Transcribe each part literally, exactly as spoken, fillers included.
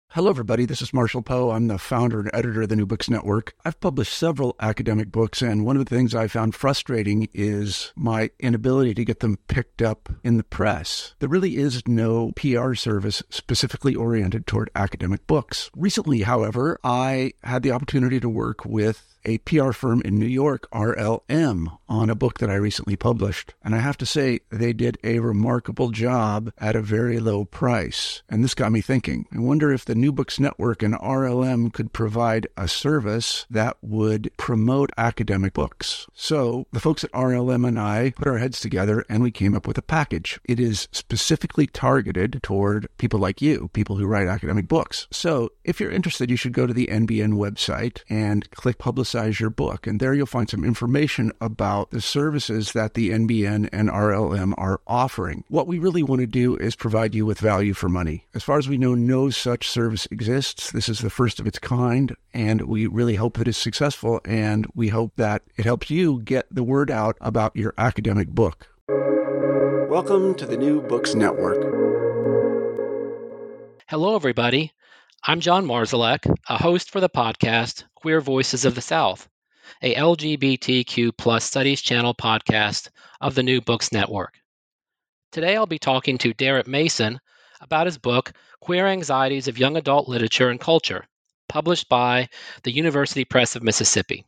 Hello, everybody. This is Marshall Poe. I'm the founder and editor of the New Books Network. I've published several academic books, and one of the things I found frustrating is my inability to get them picked up in the press. There really is no P R service specifically oriented toward academic books. Recently, however, I had the opportunity to work with a P R firm in New York, R L M, on a book that I recently published. And I have to say, they did a remarkable job at a very low price. And this got me thinking. I wonder if the New Books Network and R L M could provide a service that would promote academic books. So the folks at R L M and I put our heads together and we came up with a package. It is specifically targeted toward people like you, people who write academic books. So if you're interested, you should go to the N B N website and click Publicize your book. And there you'll find some information about the services that the N B N and R L M are offering. What we really want to do is provide you with value for money. As far as we know, no such service exists. This is the first of its kind, and we really hope that it's successful, and we hope that it helps you get the word out about your academic book. Welcome to the New Books Network. Hello, everybody. I'm John Marszalek, a host for the podcast Queer Voices of the South, a L G B T Q plus studies channel podcast of the New Books Network. Today I'll be talking to Darrett Mason about his book, Queer Anxieties of Young Adult Literature and Culture, published by the University Press of Mississippi.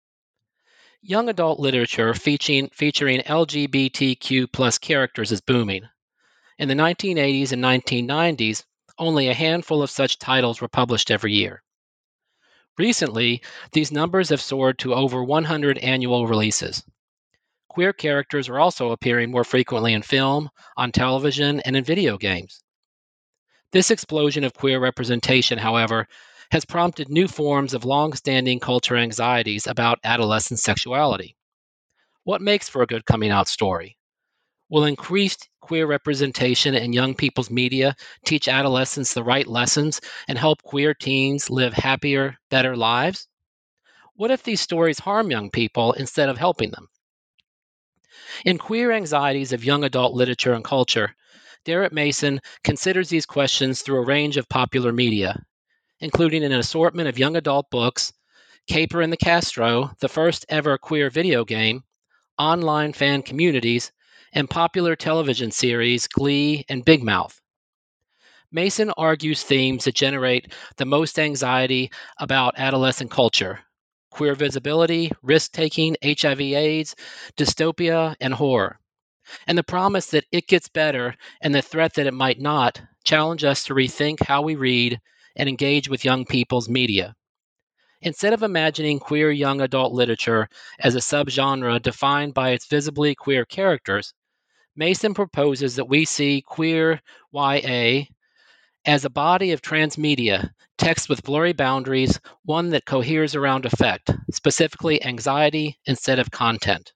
Young adult literature featuring, featuring L G B T Q plus characters is booming. In the nineteen eighties and nineteen nineties, only a handful of such titles were published every year. Recently, these numbers have soared to over one hundred annual releases. Queer characters are also appearing more frequently in film, on television, and in video games. This explosion of queer representation, however, has prompted new forms of long-standing culture anxieties about adolescent sexuality. What makes for a good coming-out story? Will increased queer representation in young people's media teach adolescents the right lessons and help queer teens live happier, better lives? What if these stories harm young people instead of helping them? In Queer Anxieties of Young Adult Literature and Culture, Darrett Mason considers these questions through a range of popular media, including an assortment of young adult books, Caper and the Castro, the first ever queer video game, online fan communities, and popular television series Glee and Big Mouth. Mason argues themes that generate the most anxiety about adolescent culture: queer visibility, risk-taking, H I V AIDS, dystopia, and horror. And the promise that it gets better and the threat that it might not challenge us to rethink how we read and engage with young people's media. Instead of imagining queer young adult literature as a subgenre defined by its visibly queer characters, Mason proposes that we see queer Y A as a body of transmedia, text with blurry boundaries, one that coheres around effect, specifically anxiety instead of content.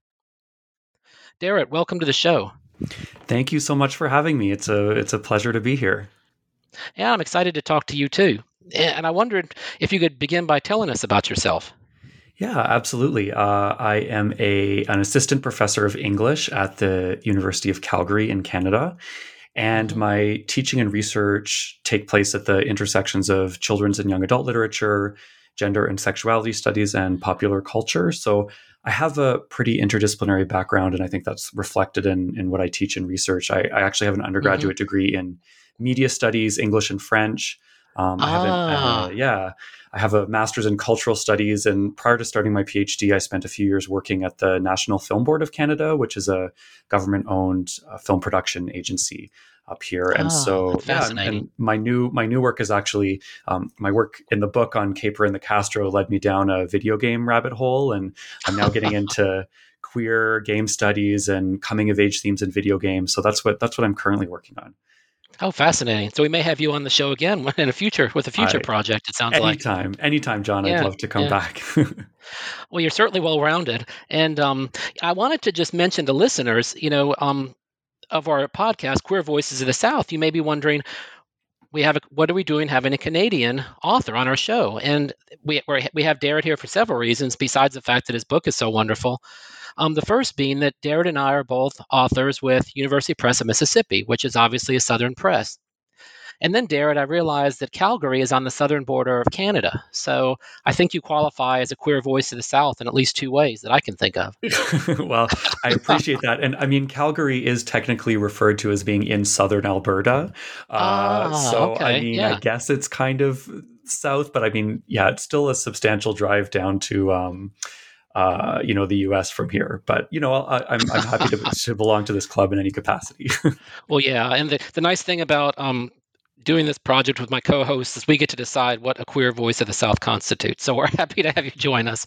Darrett, welcome to the show. Thank you so much for having me. It's a it's a pleasure to be here. Yeah, I'm excited to talk to you too. And I wondered if you could begin by telling us about yourself. Yeah, absolutely. Uh, I am a an assistant professor of English at the University of Calgary in Canada. And my teaching and research take place at the intersections of children's and young adult literature, gender and sexuality studies, and popular culture. So I have a pretty interdisciplinary background, and I think that's reflected in, in what I teach and research. I, I actually have an undergraduate mm-hmm. degree in media studies, English and French. Um, I have ah. uh, yeah, I have a master's in cultural studies, and prior to starting my PhD, I spent a few years working at the National Film Board of Canada, which is a government-owned uh, film production agency up here. And oh, so, yeah, and my new my new work is actually um, my work in the book on Caper and the Castro led me down a video game rabbit hole, and I'm now getting into queer game studies and coming of age themes in video games. So that's what that's what I'm currently working on. Oh, fascinating. So we may have you on the show again in a future with a future I, project, it sounds anytime, like. Anytime, anytime, John. Yeah, I'd love to come yeah. back. Well, you're certainly well-rounded. And um, I wanted to just mention to listeners, you know, um, of our podcast, Queer Voices of the South, you may be wondering, we have a, what are we doing having a Canadian author on our show? And we we're, we have Darrett here for several reasons, besides the fact that his book is so wonderful. Um, the first being that Darrett and I are both authors with University Press of Mississippi, which is obviously a Southern press. And then, Darren, I realized that Calgary is on the southern border of Canada. So I think you qualify as a queer voice of the South in at least two ways that I can think of. Well, I appreciate that. And I mean, Calgary is technically referred to as being in southern Alberta. Uh, ah, so, okay. I mean, yeah. I guess it's kind of south, but I mean, yeah, it's still a substantial drive down to, um, uh, you know, the U S from here. But, you know, I, I'm, I'm happy to, to belong to this club in any capacity. Well, yeah. And the, the nice thing about um, doing this project with my co-hosts is we get to decide what a queer voice of the South constitutes. So we're happy to have you join us.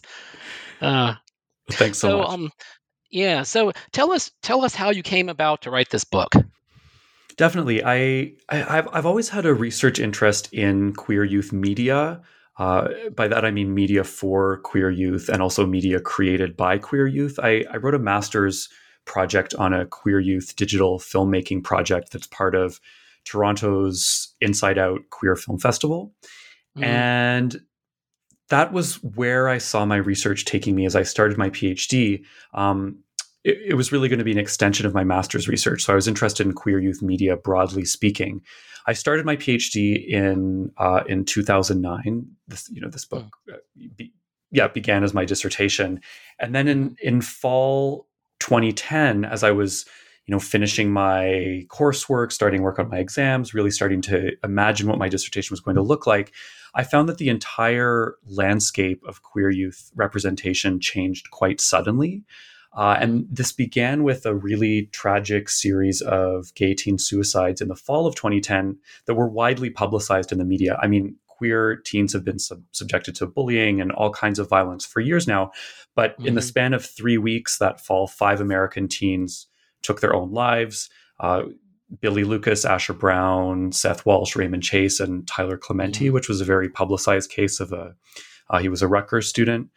Uh, Thanks so, so, much. Um, yeah. So tell us, tell us how you came about to write this book. Definitely. I, I I've I've always had a research interest in queer youth media. Uh, by that I mean media for queer youth and also media created by queer youth. I, I wrote a master's project on a queer youth digital filmmaking project that's part of Toronto's Inside Out Queer Film Festival. Mm. And that was where I saw my research taking me as I started my PhD. Um, it, it was really going to be an extension of my master's research. So I was interested in queer youth media, broadly speaking. I started my PhD in uh, in two thousand nine. This, you know, this book, uh, be, yeah, began as my dissertation, and then in in fall twenty ten, as I was, you know, finishing my coursework, starting work on my exams, really starting to imagine what my dissertation was going to look like, I found that the entire landscape of queer youth representation changed quite suddenly. Uh, and this began with a really tragic series of gay teen suicides in the fall of twenty ten that were widely publicized in the media. I mean, queer teens have been sub- subjected to bullying and all kinds of violence for years now. But mm-hmm. in the span of three weeks that fall, five American teens took their own lives. Uh, Billy Lucas, Asher Brown, Seth Walsh, Raymond Chase, and Tyler Clementi, mm-hmm. which was a very publicized case of a, uh, he was a Rutgers student.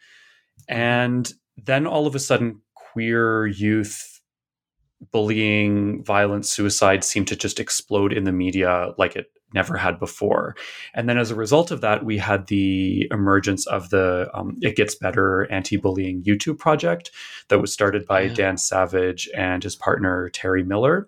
And then all of a sudden, queer youth bullying, violence, suicide seemed to just explode in the media like it never had before. And then as a result of that, we had the emergence of the um, It Gets Better anti-bullying YouTube project that was started by yeah. Dan Savage and his partner, Terry Miller.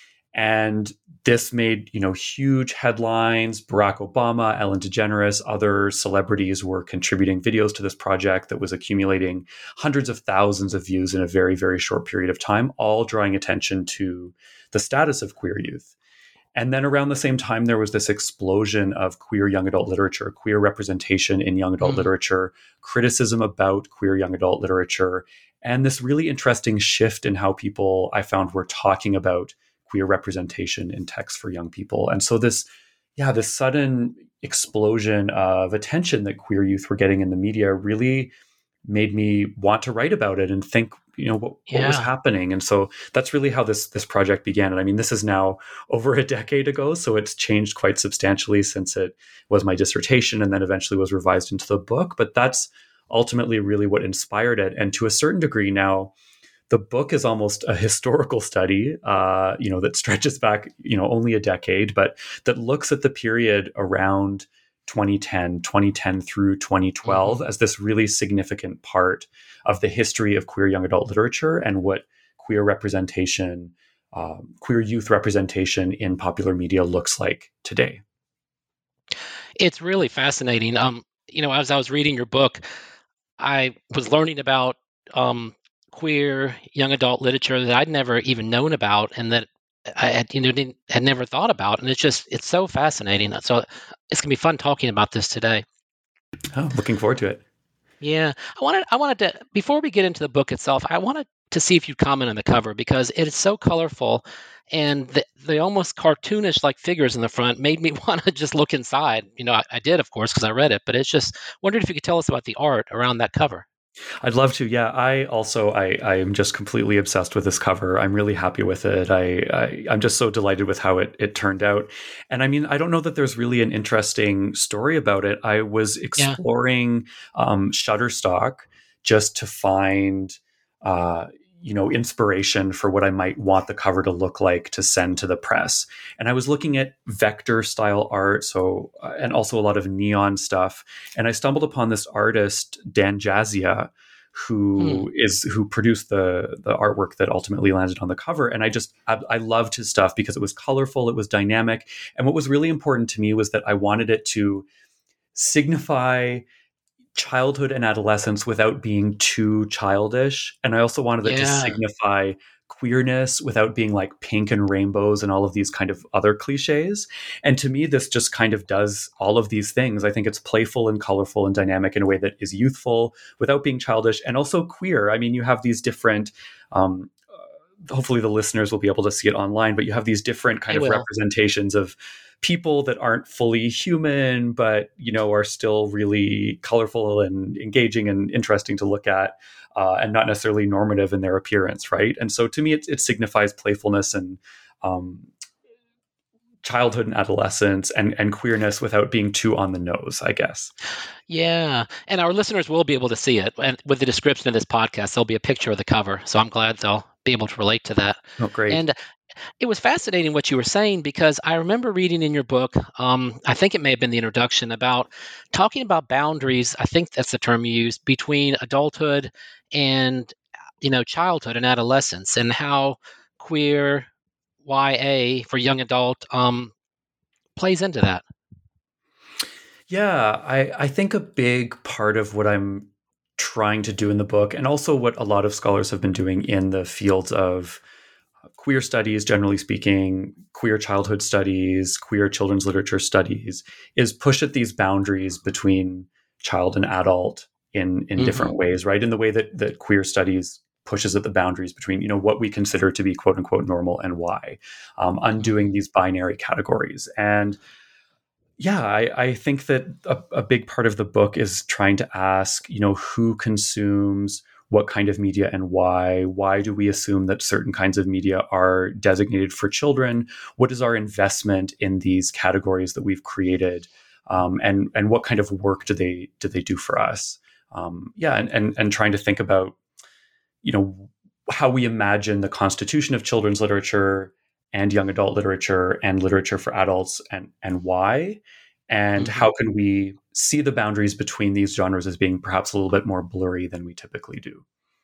And this made, you know, huge headlines. Barack Obama, Ellen DeGeneres, other celebrities were contributing videos to this project that was accumulating hundreds of thousands of views in a very, very short period of time, all drawing attention to the status of queer youth. And then around the same time, there was this explosion of queer young adult literature, queer representation in young adult mm. literature, criticism about queer young adult literature, and this really interesting shift in how people, I found, were talking about queer representation in text for young people. And so this, yeah, this sudden explosion of attention that queer youth were getting in the media really made me want to write about it and think, you know, what, yeah. what was happening. And so that's really how this this project began. And I mean, this is now over a decade ago, so it's changed quite substantially since it was my dissertation and then eventually was revised into the book. But that's ultimately really what inspired it. And to a certain degree now, the book is almost a historical study, uh, you know, that stretches back, you know, only a decade, but that looks at the period around twenty ten, twenty ten through twenty twelve mm-hmm. as this really significant part of the history of queer young adult literature and what queer representation, um, queer youth representation in popular media looks like today. It's really fascinating. Um, you know, as I was reading your book, I was learning about um, queer young adult literature that I'd never even known about and that I had, you know, didn't, had never thought about. And it's just, it's so fascinating. So it's going to be fun talking about this today. Oh, looking forward to it. Yeah. I wanted, I wanted to, before we get into the book itself, I wanted to see if you'd comment on the cover because it is so colorful and the, the almost cartoonish like figures in the front made me want to just look inside. You know, I, I did, of course, because I read it, but it's just wondered if you could tell us about the art around that cover. I'd love to. Yeah, I also I I am just completely obsessed with this cover. I'm really happy with it. I, I I'm just so delighted with how it it turned out. And I mean, I don't know that there's really an interesting story about it. I was exploring yeah. um, Shutterstock just to find uh, you know inspiration for what I might want the cover to look like to send to the press. And I was looking at vector style art, so uh, and also a lot of neon stuff. And I stumbled upon this artist, Dan Jazia, who Hmm. is who produced the the artwork that ultimately landed on the cover. And I just I, I loved his stuff because it was colorful, it was dynamic, and what was really important to me was that I wanted it to signify childhood and adolescence without being too childish. And I also wanted it to Yeah. signify queerness without being like pink and rainbows and all of these kind of other cliches. And to me, this just kind of does all of these things. I think it's playful and colorful and dynamic in a way that is youthful without being childish and also queer. I mean, you have these different, um, uh, hopefully the listeners will be able to see it online, but you have these different kind I of will. representations of people that aren't fully human, but, you know, are still really colorful and engaging and interesting to look at, uh, and not necessarily normative in their appearance, right? And so to me, it, it signifies playfulness and um, childhood and adolescence and, and queerness without being too on the nose, I guess. Yeah. And our listeners will be able to see it. And with the description of this podcast, there'll be a picture of the cover. So I'm glad they'll be able to relate to that. Oh, great. And it was fascinating what you were saying because I remember reading in your book, um, I think it may have been the introduction, about talking about boundaries. I think that's the term you used, between adulthood and, you know, childhood and adolescence, and how queer Y A for young adult um, plays into that. Yeah, I, I think a big part of what I'm trying to do in the book, and also what a lot of scholars have been doing in the fields of queer studies, generally speaking, queer childhood studies, queer children's literature studies, is push at these boundaries between child and adult in, in Mhm. different ways, right? In the way that, that queer studies pushes at the boundaries between, you know, what we consider to be quote unquote normal and why, um, undoing these binary categories. And yeah, I, I think that a, a big part of the book is trying to ask, you know, who consumes what kind of media and why? Why do we assume that certain kinds of media are designated for children? What is our investment in these categories that we've created? Um, and and what kind of work do they do they do for us? Um, yeah, and, and and trying to think about, you know, how we imagine the constitution of children's literature and young adult literature and literature for adults, and and why, and Mhm. how can we see the boundaries between these genres as being perhaps a little bit more blurry than we typically do.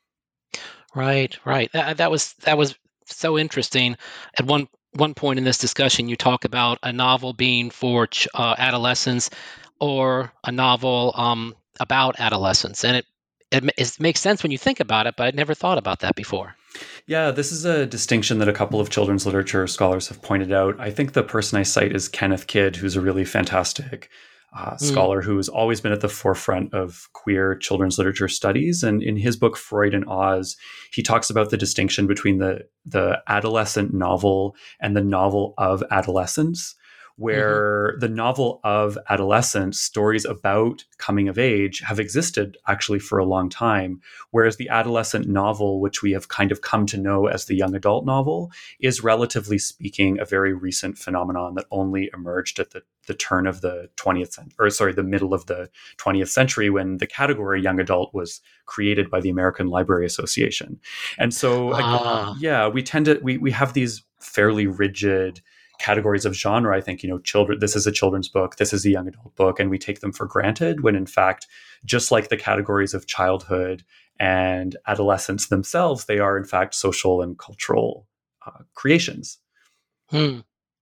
Right, right. That that was that was so interesting. At one one point in this discussion, you talk about a novel being for ch- uh, adolescents, or a novel um, about adolescence, and it, it ma- it makes sense when you think about it. But I'd never thought about that before. Yeah, this is a distinction that a couple of children's literature scholars have pointed out. I think the person I cite is Kenneth Kidd, who's a really fantastic uh, Mm, scholar who's always been at the forefront of queer children's literature studies. And in his book, Freud and Oz, he talks about the distinction between the, the adolescent novel and the novel of adolescence, hmm where the novel of adolescence, stories about coming of age, have existed actually for a long time. Whereas the adolescent novel, which we have kind of come to know as the young adult novel, is relatively speaking a very recent phenomenon that only emerged at the, the turn of the twentieth century, or sorry, the middle of the twentieth century, when the category young adult was created by the American Library Association. And so, Ah, yeah, we tend to, we, we have these fairly rigid categories of genre. I think, you know, children, this is a children's book, this is a young adult book, and we take them for granted, when in fact, just like the categories of childhood and adolescence themselves, they are in fact social and cultural uh, creations. hmm.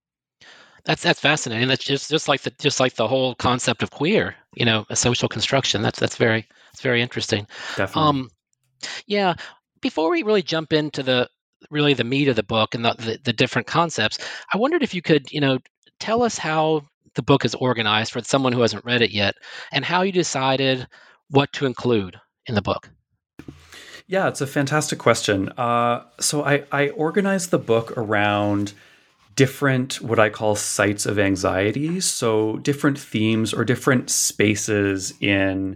That's that's fascinating. That's just just like the just like the whole concept of queer. You know, a social construction. That's that's very it's very interesting. Definitely. Um, Yeah. Before we really jump into the really the meat of the book and the, the, the different concepts, I wondered if you could, you know, tell us how the book is organized for someone who hasn't read it yet, and how you decided what to include in the book. Yeah, it's a fantastic question. Uh, so I, I organized the book around different, what I call sites of anxiety. So different themes or different spaces in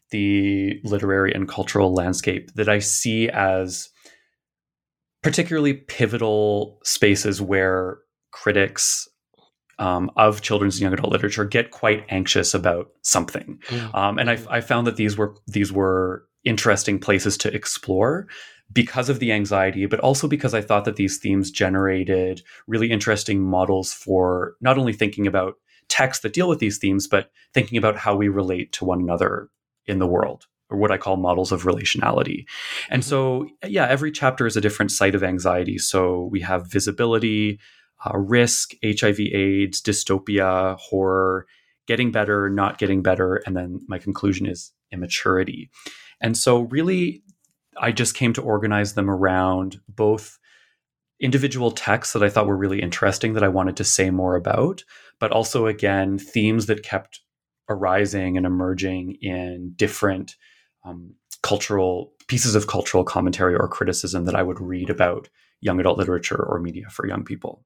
the literary and cultural landscape that I see as particularly pivotal spaces where critics um, of children's and young adult literature get quite anxious about something. Um, and I, Mm-hmm. I found that these were these were interesting places to explore because of the anxiety, but also because I thought that these themes generated really interesting models for not only thinking about texts that deal with these themes, but thinking about how we relate to one another in the world. or what I call models of relationality. And Mm-hmm. so, yeah, every chapter is a different site of anxiety. So we have visibility, uh, risk, H I V AIDS, dystopia, horror, getting better, not getting better. And then my conclusion is immaturity. And so really, I just came to organize them around both individual texts that I thought were really interesting that I wanted to say more about, but also, again, themes that kept arising and emerging in different um, cultural pieces of cultural commentary or criticism that I would read about young adult literature or media for young people.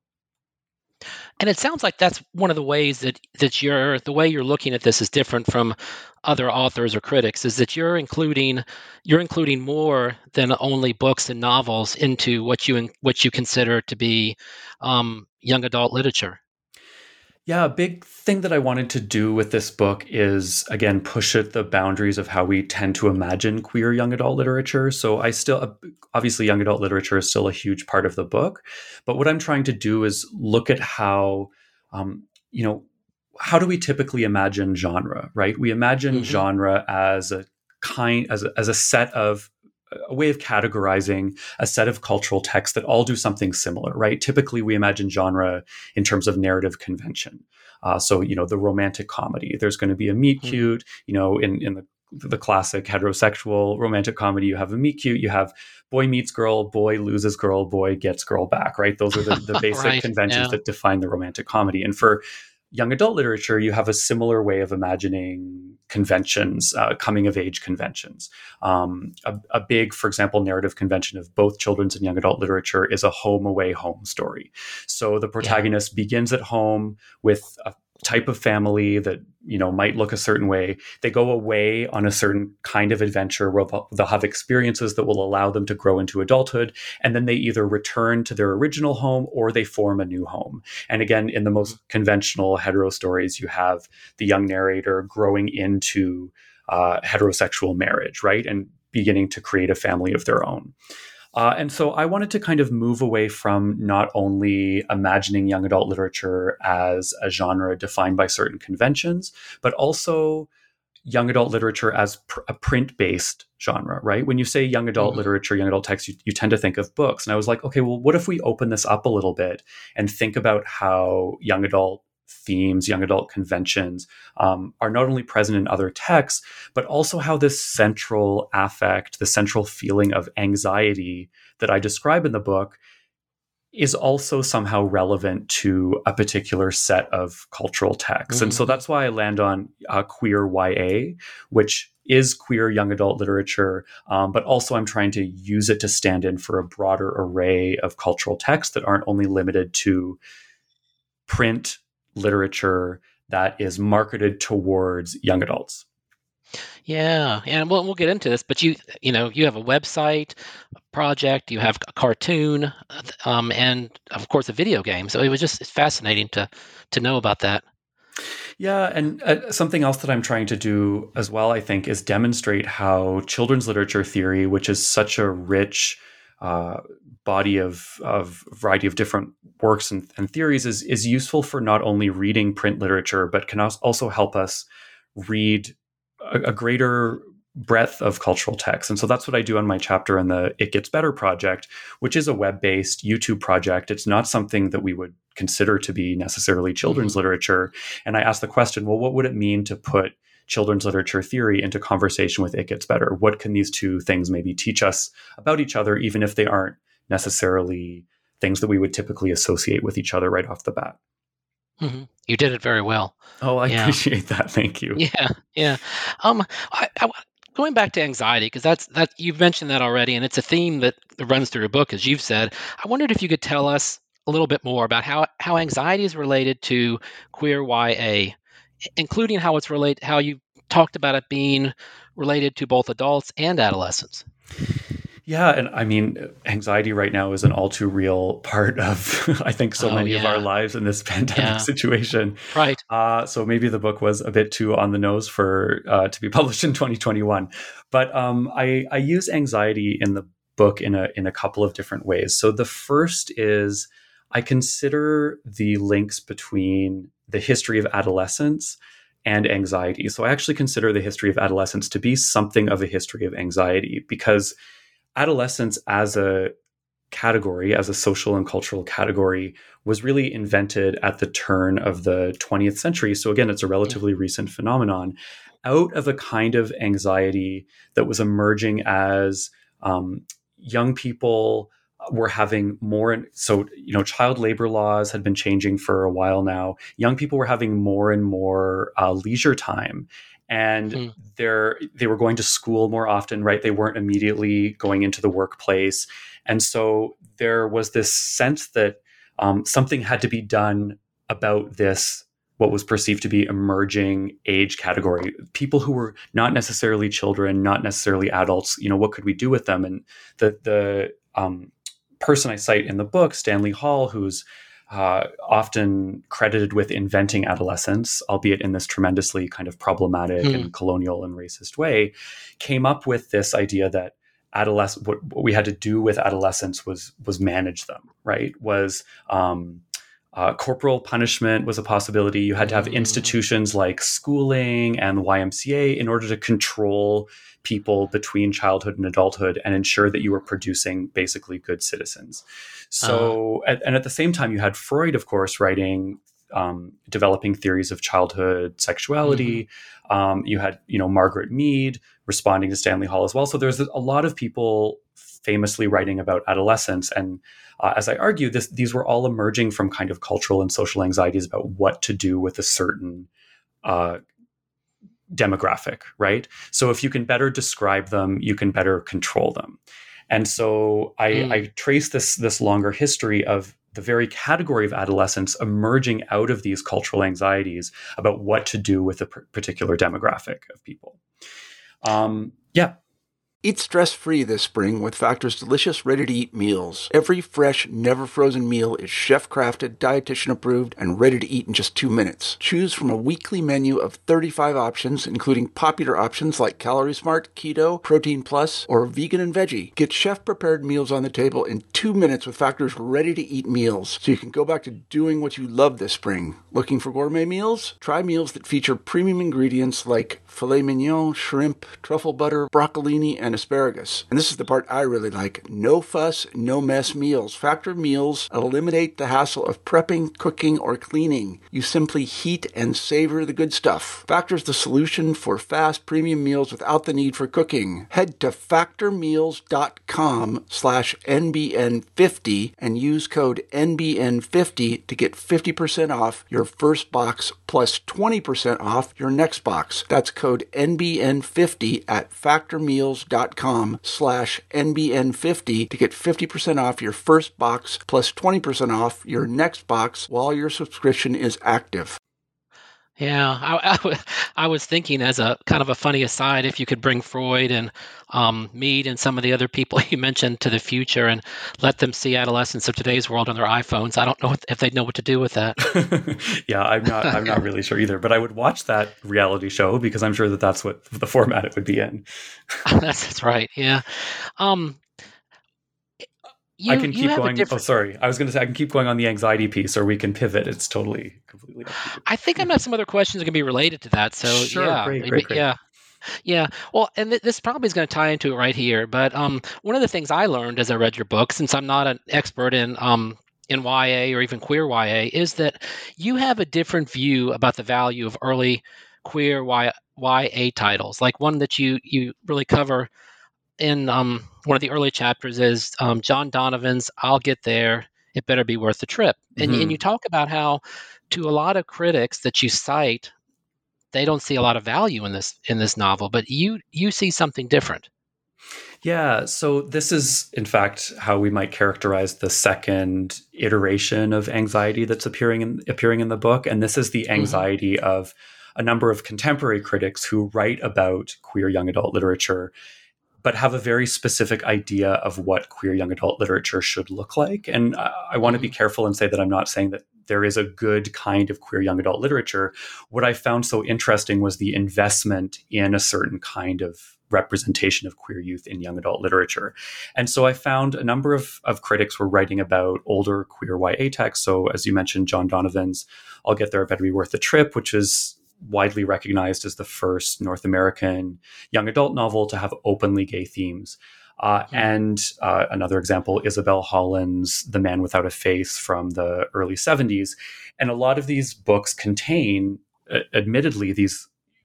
And it sounds like that's one of the ways that that you're the way you're looking at this is different from other authors or critics, is that you're including you're including more than only books and novels into what you what you consider to be um, young adult literature. Yeah, a big thing that I wanted to do with this book is, again, push at the boundaries of how we tend to imagine queer young adult literature. So I still, obviously, young adult literature is still a huge part of the book. But what I'm trying to do is look at how, um, you know, how do we typically imagine genre, right? We imagine Mm-hmm. genre as a kind, as a, as a set of a way of categorizing a set of cultural texts that all do something similar, right? Typically, we imagine genre in terms of narrative convention. Uh, so, you know, the romantic comedy, there's going to be a meet Mm-hmm. cute, you know, in, in the, the classic heterosexual romantic comedy, you have a meet cute, you have boy meets girl, boy loses girl, boy gets girl back, right? Those are the, the basic Right. conventions Yeah. that define the romantic comedy. And for young adult literature, you have a similar way of imagining conventions, uh, coming of age conventions. Um, a, a big, for example, narrative convention of both children's and young adult literature is a home away home story. So the protagonist yeah. begins at home with a type of family that, you know, might look a certain way. They go away on a certain kind of adventure where they'll have experiences that will allow them to grow into adulthood. And then they either return to their original home or they form a new home. And again, in the most conventional hetero stories, you have the young narrator growing into uh, heterosexual marriage, right? And beginning to create a family of their own. Uh, and so I wanted to kind of move away from not only imagining young adult literature as a genre defined by certain conventions, but also young adult literature as pr- a print-based genre, right? When you say young adult mm-hmm. literature, young adult text, you, you tend to think of books. And I was like, okay, well, what if we open this up a little bit and think about how young adult themes, young adult conventions um, are not only present in other texts, but also how this central affect, the central feeling of anxiety that I describe in the book is also somehow relevant to a particular set of cultural texts. Mm-hmm. And so that's why I land on uh, queer Y A, which is queer young adult literature, um, but also I'm trying to use it to stand in for a broader array of cultural texts that aren't only limited to print literature that is marketed towards young adults. Yeah, and we'll we'll get into this, but you you know you have a website, a project, you have a cartoon, um, and of course a video game. So it was just fascinating to to know about that. Yeah, and uh, something else that I'm trying to do as well, I think, is demonstrate how children's literature theory, which is such a rich uh, body of of variety of different works and, and theories, is is useful for not only reading print literature, but can also help us read a, a greater breadth of cultural texts. And so that's what I do on my chapter in the It Gets Better project, which is a web-based YouTube project. It's not something that we would consider to be necessarily children's mm-hmm. literature. And I asked the question, well, what would it mean to put children's literature theory into conversation with It Gets Better? What can these two things maybe teach us about each other, even if they aren't necessarily things that we would typically associate with each other right off the bat? Mm-hmm. You did it very well. Oh, I yeah. appreciate that. Thank you. Yeah, yeah. Um, I, I, going back to anxiety, because that's that you've mentioned that already, and it's a theme that runs through your book, as you've said. I wondered if you could tell us a little bit more about how how anxiety is related to queer Y A, including how it's related, how you talked about it being related to both adults and adolescents. Yeah, and I mean, anxiety right now is an all too real part of, I think, so oh, many yeah. of our lives in this pandemic yeah. situation. Right. Uh, so maybe the book was a bit too on the nose for uh, to be published in twenty twenty-one. But um, I, I use anxiety in the book in a in a couple of different ways. So the first is I consider the links between the history of adolescence and anxiety. So I actually consider the history of adolescence to be something of a history of anxiety, because adolescence as a category, as a social and cultural category, was really invented at the turn of the twentieth century. So again, it's a relatively recent phenomenon out of a kind of anxiety that was emerging as um, young people were having more. So, you know, child labor laws had been changing for a while now. Young people were having more and more uh, leisure time. And mm. they're, they were going to school more often, right? They weren't immediately going into the workplace. And so there was this sense that um, something had to be done about this, what was perceived to be emerging age category. People who were not necessarily children, not necessarily adults, you know, what could we do with them? And the, the um, person I cite in the book, Stanley Hall, who's Uh, often credited with inventing adolescence, albeit in this tremendously kind of problematic hmm. and colonial and racist way, came up with this idea that adolescent, what, what we had to do with adolescents was was manage them, right? Was um, uh, corporal punishment was a possibility. You had to have mm. institutions like schooling and the Y M C A in order to control people between childhood and adulthood and ensure that you were producing basically good citizens. So, uh, at, and at the same time, you had Freud, of course, writing, um, developing theories of childhood sexuality. Mm-hmm. Um, you had, you know, Margaret Mead responding to Stanley Hall as well. So there's a lot of people famously writing about adolescence. And uh, as I argue, this, these were all emerging from kind of cultural and social anxieties about what to do with a certain uh, demographic, right? So if you can better describe them, you can better control them. And so I, mm. I trace this, this longer history of the very category of adolescence emerging out of these cultural anxieties about what to do with a p- particular demographic of people. Um, yeah. Eat stress-free this spring with Factor's delicious, ready-to-eat meals. Every fresh, never-frozen meal is chef-crafted, dietitian-approved, and ready to eat in just two minutes. Choose from a weekly menu of thirty-five options, including popular options like Calorie Smart, Keto, Protein Plus, or Vegan and Veggie. Get chef-prepared meals on the table in two minutes with Factor's ready-to-eat meals, so you can go back to doing what you love this spring. Looking for gourmet meals? Try meals that feature premium ingredients like filet mignon, shrimp, truffle butter, broccolini, and asparagus. And this is the part I really like. No fuss, no mess meals. Factor meals eliminate the hassle of prepping, cooking, or cleaning. You simply heat and savor the good stuff. Factor's the solution for fast premium meals without the need for cooking. Head to factormeals.com slash NBN50 and use code N B N fifty to get fifty percent off your first box plus twenty percent off your next box. That's code N B N fifty at factormeals.com slash NBN50 to get fifty percent off your first box plus twenty percent off your next box while your subscription is active. Yeah, I, I, I was thinking as a kind of a funny aside, if you could bring Freud and um, Mead and some of the other people you mentioned to the future and let them see adolescents of today's world on their iPhones. I don't know if they'd know what to do with that. yeah, I'm not. I'm not really sure either. But I would watch that reality show because I'm sure that that's what the format it would be in. that's, that's right. Yeah. Um, You, I can keep going. Different... Oh, sorry. I was going to say I can keep going on the anxiety piece, or we can pivot. It's totally, completely up to you. I think I've got some other questions that can be related to that. So sure, yeah, great, great, great. yeah, yeah. Well, and th- this probably is going to tie into it right here. But um, one of the things I learned as I read your book, since I'm not an expert in um in Y A or even queer Y A, is that you have a different view about the value of early queer Y A titles. Like one that you you really cover in um, one of the early chapters is um, John Donovan's "I'll Get There, It Better Be Worth the Trip." And, mm-hmm. and you talk about how, to a lot of critics that you cite, they don't see a lot of value in this in this novel, but you you see something different. Yeah, so this is, in fact, how we might characterize the second iteration of anxiety that's appearing in appearing in the book, and this is the anxiety mm-hmm. of a number of contemporary critics who write about queer young adult literature, but have a very specific idea of what queer young adult literature should look like. And I, I want to be careful and say that I'm not saying that there is a good kind of queer young adult literature. What I found so interesting was the investment in a certain kind of representation of queer youth in young adult literature. And so I found a number of, of critics were writing about older queer Y A texts. So as you mentioned, John Donovan's I'll Get There, It Better Be Worth the Trip, which is widely recognized as the first North American young adult novel to have openly gay themes. Uh, mm-hmm. And uh, another example, Isabel Holland's The Man Without a Face from the early seventies. And a lot of these books contain, uh, admittedly, these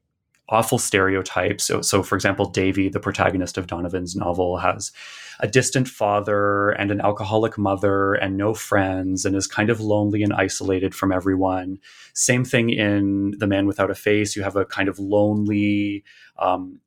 awful stereotypes. So, so, for example, Davy, the protagonist of Donovan's novel, has a distant father and an alcoholic mother and no friends and is kind of lonely and isolated from everyone. Same thing in The Man Without a Face. You have a kind of lonely, um,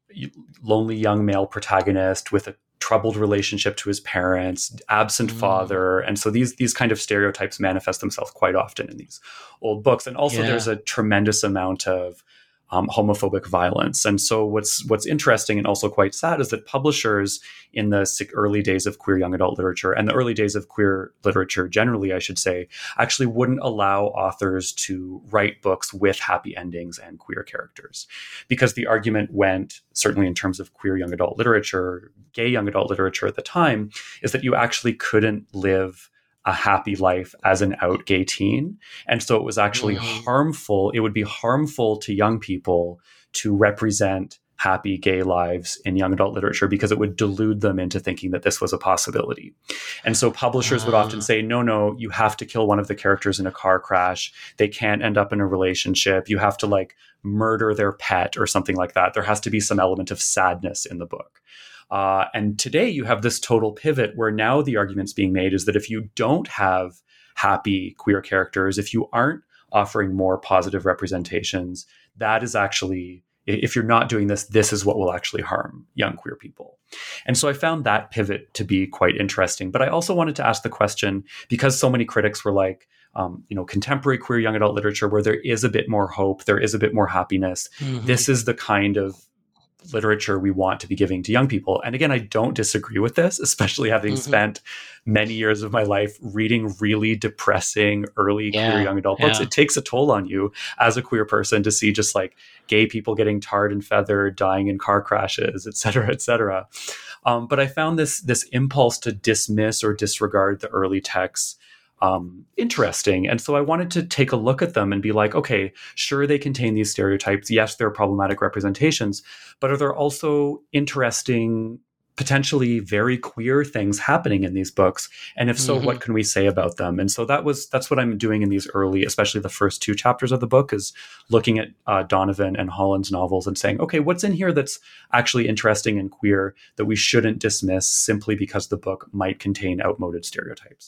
lonely young male protagonist with a troubled relationship to his parents, absent mm. father. And so these these kind of stereotypes manifest themselves quite often in these old books. And also yeah. there's a tremendous amount of Um, homophobic violence. And so what's what's interesting and also quite sad is that publishers in the early days of queer young adult literature and the early days of queer literature generally, I should say, actually wouldn't allow authors to write books with happy endings and queer characters. Because the argument went, certainly in terms of queer young adult literature, gay young adult literature at the time, is that you actually couldn't live a happy life as an out gay teen. And so it was actually mm-hmm. harmful. It would be harmful to young people to represent happy gay lives in young adult literature because it would delude them into thinking that this was a possibility. And so publishers uh. would often say, no, no, you have to kill one of the characters in a car crash. They can't end up in a relationship. You have to like murder their pet or something like that. There has to be some element of sadness in the book. Uh, and today you have this total pivot where now the argument's being made is that if you don't have happy queer characters, if you aren't offering more positive representations, that is actually, if you're not doing this, this is what will actually harm young queer people. And so I found that pivot to be quite interesting. But I also wanted to ask the question, because so many critics were like, um, you know, contemporary queer young adult literature where there is a bit more hope, there is a bit more happiness. Mm-hmm. This is the kind of literature we want to be giving to young people. And again, I don't disagree with this, especially having mm-hmm. spent many years of my life reading really depressing early yeah, queer young adult books. Yeah. It takes a toll on you as a queer person to see just like gay people getting tarred and feathered, dying in car crashes, et cetera, et cetera. Um, but I found this, this impulse to dismiss or disregard the early texts Um, interesting. And so I wanted to take a look at them and be like, okay, sure, they contain these stereotypes. Yes, they're problematic representations, but are there also interesting, potentially very queer things happening in these books? And if so, mm-hmm. what can we say about them? And so that was, that's what I'm doing in these early, especially the first two chapters of the book, is looking at uh, Donovan and Holland's novels and saying, okay, what's in here that's actually interesting and queer that we shouldn't dismiss simply because the book might contain outmoded stereotypes?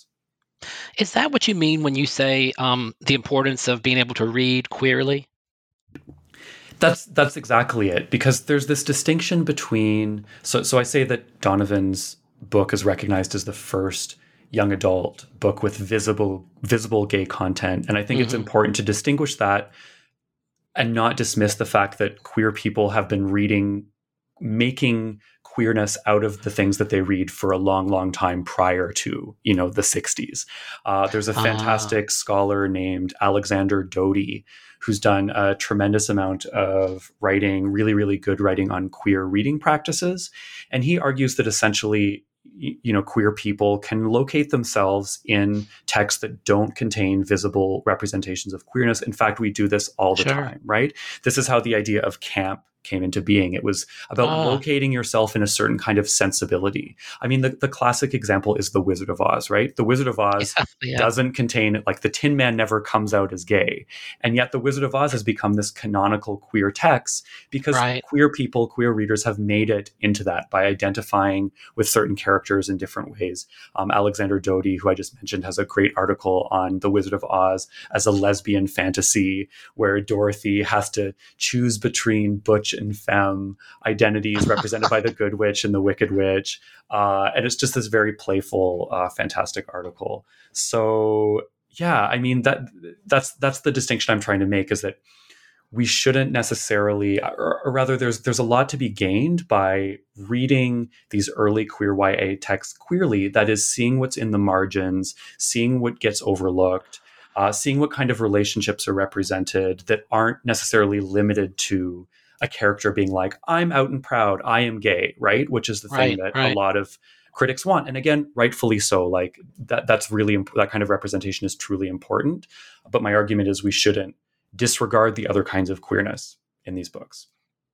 Is that what you mean when you say um, the importance of being able to read queerly? That's that's exactly it. Because there's this distinction between, so so I say that Donovan's book is recognized as the first young adult book with visible visible gay content, and I think mm-hmm. it's important to distinguish that and not dismiss the fact that queer people have been reading, making queerness out of the things that they read for a long, long time prior to, you know, the sixties. Uh, there's a fantastic ah. scholar named Alexander Doty who's done a tremendous amount of writing, really, really good writing on queer reading practices. And he argues that essentially, you know, queer people can locate themselves in texts that don't contain visible representations of queerness. In fact, we do this all the sure. time, right? This is how the idea of camp came into being. It was about ah. locating yourself in a certain kind of sensibility. I mean, the, the classic example is The Wizard of Oz, right? The Wizard of Oz yeah, yeah. doesn't contain, like, the Tin Man never comes out as gay. And yet The Wizard of Oz has become this canonical queer text because right. queer people, queer readers have made it into that by identifying with certain characters in different ways. Um, Alexander Doty, who I just mentioned, has a great article on The Wizard of Oz as a lesbian fantasy where Dorothy has to choose between butch and femme identities represented by the Good Witch and the Wicked Witch. Uh, and it's just this very playful, uh, fantastic article. So yeah, I mean, that that's that's the distinction I'm trying to make, is that we shouldn't necessarily, or, or rather there's there's a lot to be gained by reading these early queer Y A texts queerly. That is, seeing what's in the margins, seeing what gets overlooked, uh, seeing what kind of relationships are represented that aren't necessarily limited to a character being like, I'm out and proud, I am gay, right? Which is the right, thing that right. a lot of critics want. And again, rightfully so. Like that, that's really, imp- that kind of representation is truly important. But my argument is we shouldn't disregard the other kinds of queerness in these books.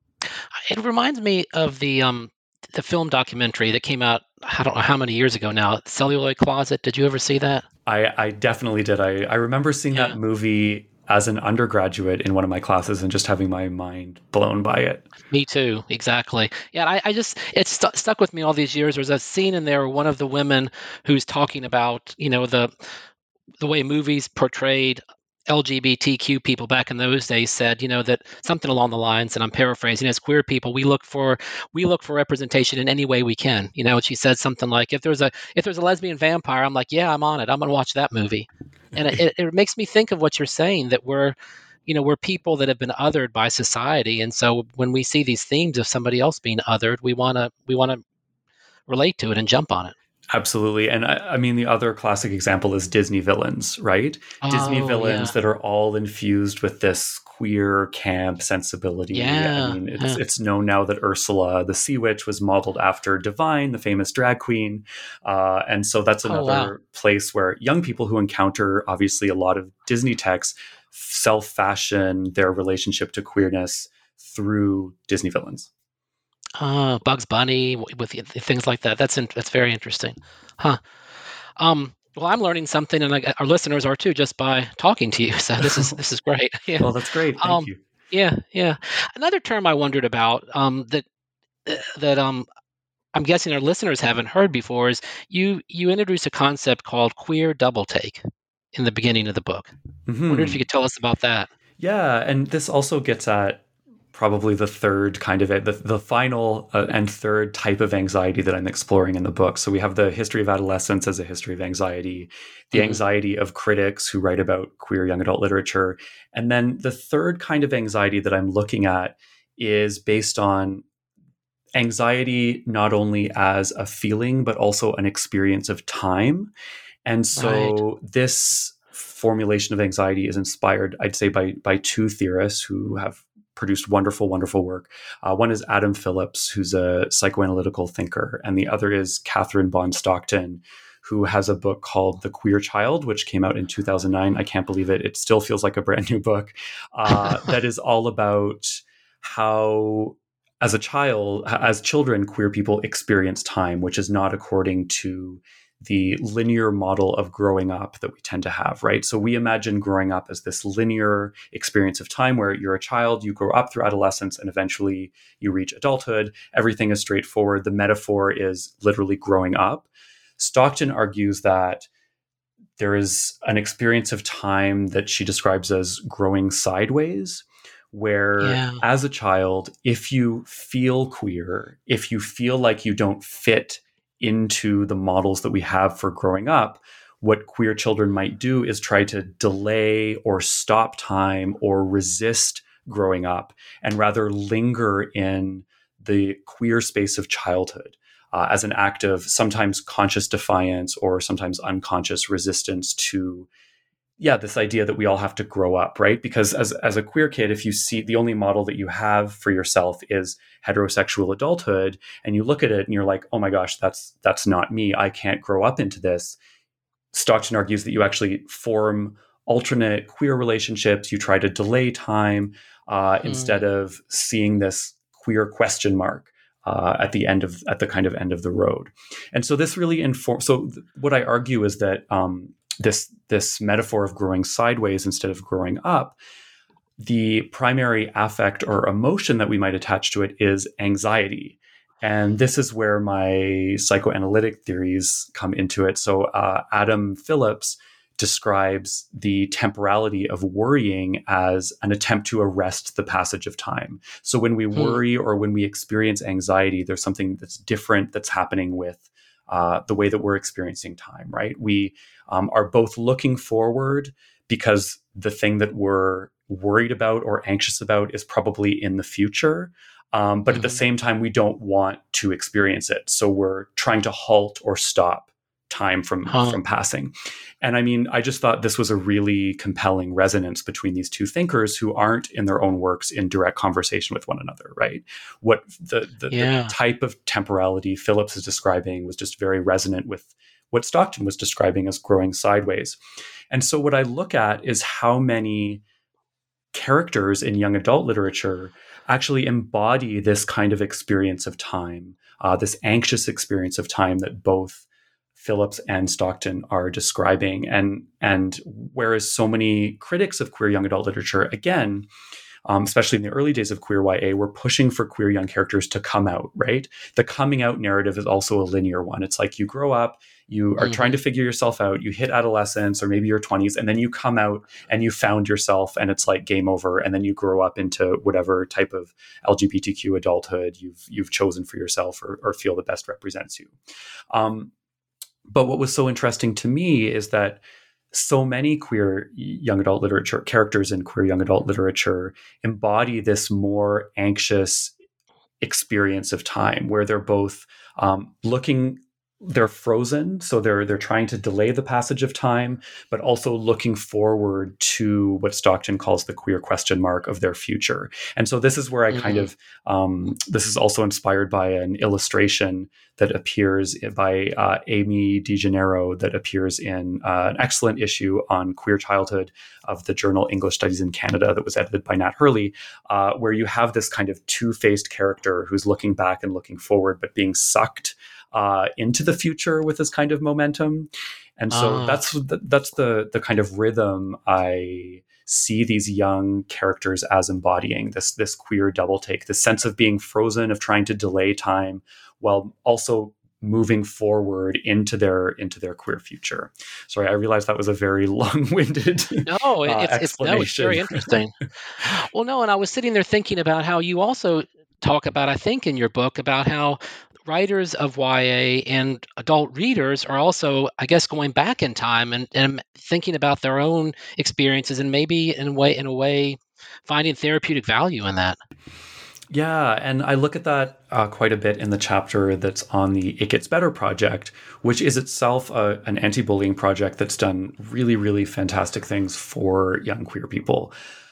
It reminds me of the um, the film documentary that came out, I don't know how many years ago now, Celluloid Closet. Did you ever see that? I, I definitely did. I, I remember seeing Yeah. that movie as an undergraduate in one of my classes and just having my mind blown by it. Me too, exactly. Yeah, I, I just it's stu- stuck with me all these years. There's a scene in there, one of the women who's talking about, you know, the the way movies portrayed L G B T Q people back in those days, said, you know, that something along the lines, and I'm paraphrasing, as queer people, we look for we look for representation in any way we can. You know, she said something like, if there's a if there's a lesbian vampire, I'm like, yeah, I'm on it. I'm gonna watch that movie. And it, it, it makes me think of what you're saying, that we're you know, we're people that have been othered by society, and so when we see these themes of somebody else being othered, we wanna we wanna relate to it and jump on it. Absolutely. And I, I mean, the other classic example is Disney villains, right? Oh, Disney villains yeah. that are all infused with this queer camp sensibility. Yeah, I mean, it's yeah. it's known now that Ursula, the Sea Witch, was modeled after Divine, the famous drag queen. Uh, and so that's Oh, another wow. place where young people who encounter, obviously, a lot of Disney texts self-fashion their relationship to queerness through Disney villains. Uh, Bugs Bunny w- with the- things like that. That's in, that's very interesting, huh? Um, well, I'm learning something, and I, our listeners are too, just by talking to you. So this is this is great. Yeah. Well, that's great. Thank Um, you. yeah, yeah. Another term I wondered about, um, that uh, that um, I'm guessing our listeners haven't heard before, is you you introduced a concept called queer double take in the beginning of the book. I wondered if you Mhm. could tell us about that. Yeah, and this also gets at probably the third kind of the the final uh, and third type of anxiety that I'm exploring in the book. So we have the history of adolescence as a history of anxiety, the Mhm. anxiety of critics who write about queer young adult literature, and then the third kind of anxiety that I'm looking at is based on anxiety not only as a feeling but also an experience of time. And Right. so this formulation of anxiety is inspired, I'd say, by by two theorists who have produced wonderful, wonderful work. Uh, one is Adam Phillips, who's a psychoanalytical thinker, and the other is Catherine Bond Stockton, who has a book called The Queer Child, which came out in two thousand nine. I can't believe it. It still feels like a brand new book. Uh, that is all about how, as a child, as children, queer people experience time, which is not according to the linear model of growing up that we tend to have, right? So we imagine growing up as this linear experience of time where you're a child, you grow up through adolescence, and eventually you reach adulthood. Everything is straightforward. The metaphor is literally growing up. Stockton argues that there is an experience of time that she describes as growing sideways, where Yeah. as a child, if you feel queer, if you feel like you don't fit into the models that we have for growing up, what queer children might do is try to delay or stop time or resist growing up and rather linger in the queer space of childhood uh, as an act of sometimes conscious defiance or sometimes unconscious resistance to yeah, this idea that we all have to grow up, right? Because as as a queer kid, if you see the only model that you have for yourself is heterosexual adulthood, and you look at it and you're like, oh my gosh, that's that's not me. I can't grow up into this. Stockton argues that you actually form alternate queer relationships. You try to delay time uh, Mm. instead of seeing this queer question mark uh, at the end of at the kind of end of the road. And so this really informs. So th- what I argue is that. Um, this this metaphor of growing sideways instead of growing up, the primary affect or emotion that we might attach to it is anxiety. And this is where my psychoanalytic theories come into it. So uh, Adam Phillips describes the temporality of worrying as an attempt to arrest the passage of time. So when we Hmm. worry or when we experience anxiety, there's something that's different that's happening with uh, the way that we're experiencing time, right? We um, are both looking forward because the thing that we're worried about or anxious about is probably in the future. Um, but at the Mhm. same time, we don't want to experience it. So we're trying to halt or stop time from, Huh. from passing. And I mean, I just thought this was a really compelling resonance between these two thinkers who aren't in their own works in direct conversation with one another, right? What the, the, Yeah. the type of temporality Phillips is describing was just very resonant with what Stockton was describing as growing sideways. And so what I look at is how many characters in young adult literature actually embody this kind of experience of time, uh, this anxious experience of time that both Phillips and Stockton are describing. And, and whereas so many critics of queer young adult literature, again, Um, especially in the early days of queer Y A, we're pushing for queer young characters to come out, right? The coming out narrative is also a linear one. It's like you grow up, you are mm-hmm. trying to figure yourself out, you hit adolescence or maybe your twenties, and then you come out and you found yourself and it's like game over. And then you grow up into whatever type of L G B T Q adulthood you've you've chosen for yourself or, or feel that best represents you. Um, but what was so interesting to me is that so many queer young adult literature characters in queer young adult literature embody this more anxious experience of time where they're both um, looking, they're frozen. So they're, they're trying to delay the passage of time, but also looking forward to what Stockton calls the queer question mark of their future. And so this is where I mm-hmm. kind of, um, this is also inspired by an illustration that appears by uh, Amy DeGeneiro that appears in uh, an excellent issue on queer childhood of the journal English Studies in Canada that was edited by Nat Hurley, uh, where you have this kind of two-faced character who's looking back and looking forward, but being sucked uh, into the future with this kind of momentum. And so uh. that's the, that's the the kind of rhythm I see these young characters as embodying, this this queer double take, this sense of being frozen, of trying to delay time while also moving forward into their into their queer future. Sorry, I realized that was a very long-winded no, it's, uh, it's no, it's very interesting. Well, no, and I was sitting there thinking about how you also talk about, I think, in your book about how writers of Y A and adult readers are also, I guess, going back in time and, and thinking about their own experiences and maybe in a way, in a way, finding therapeutic value in that. Yeah, and I look at that uh, quite a bit in the chapter that's on the It Gets Better project, which is itself a, an anti-bullying project that's done really, really fantastic things for young queer people.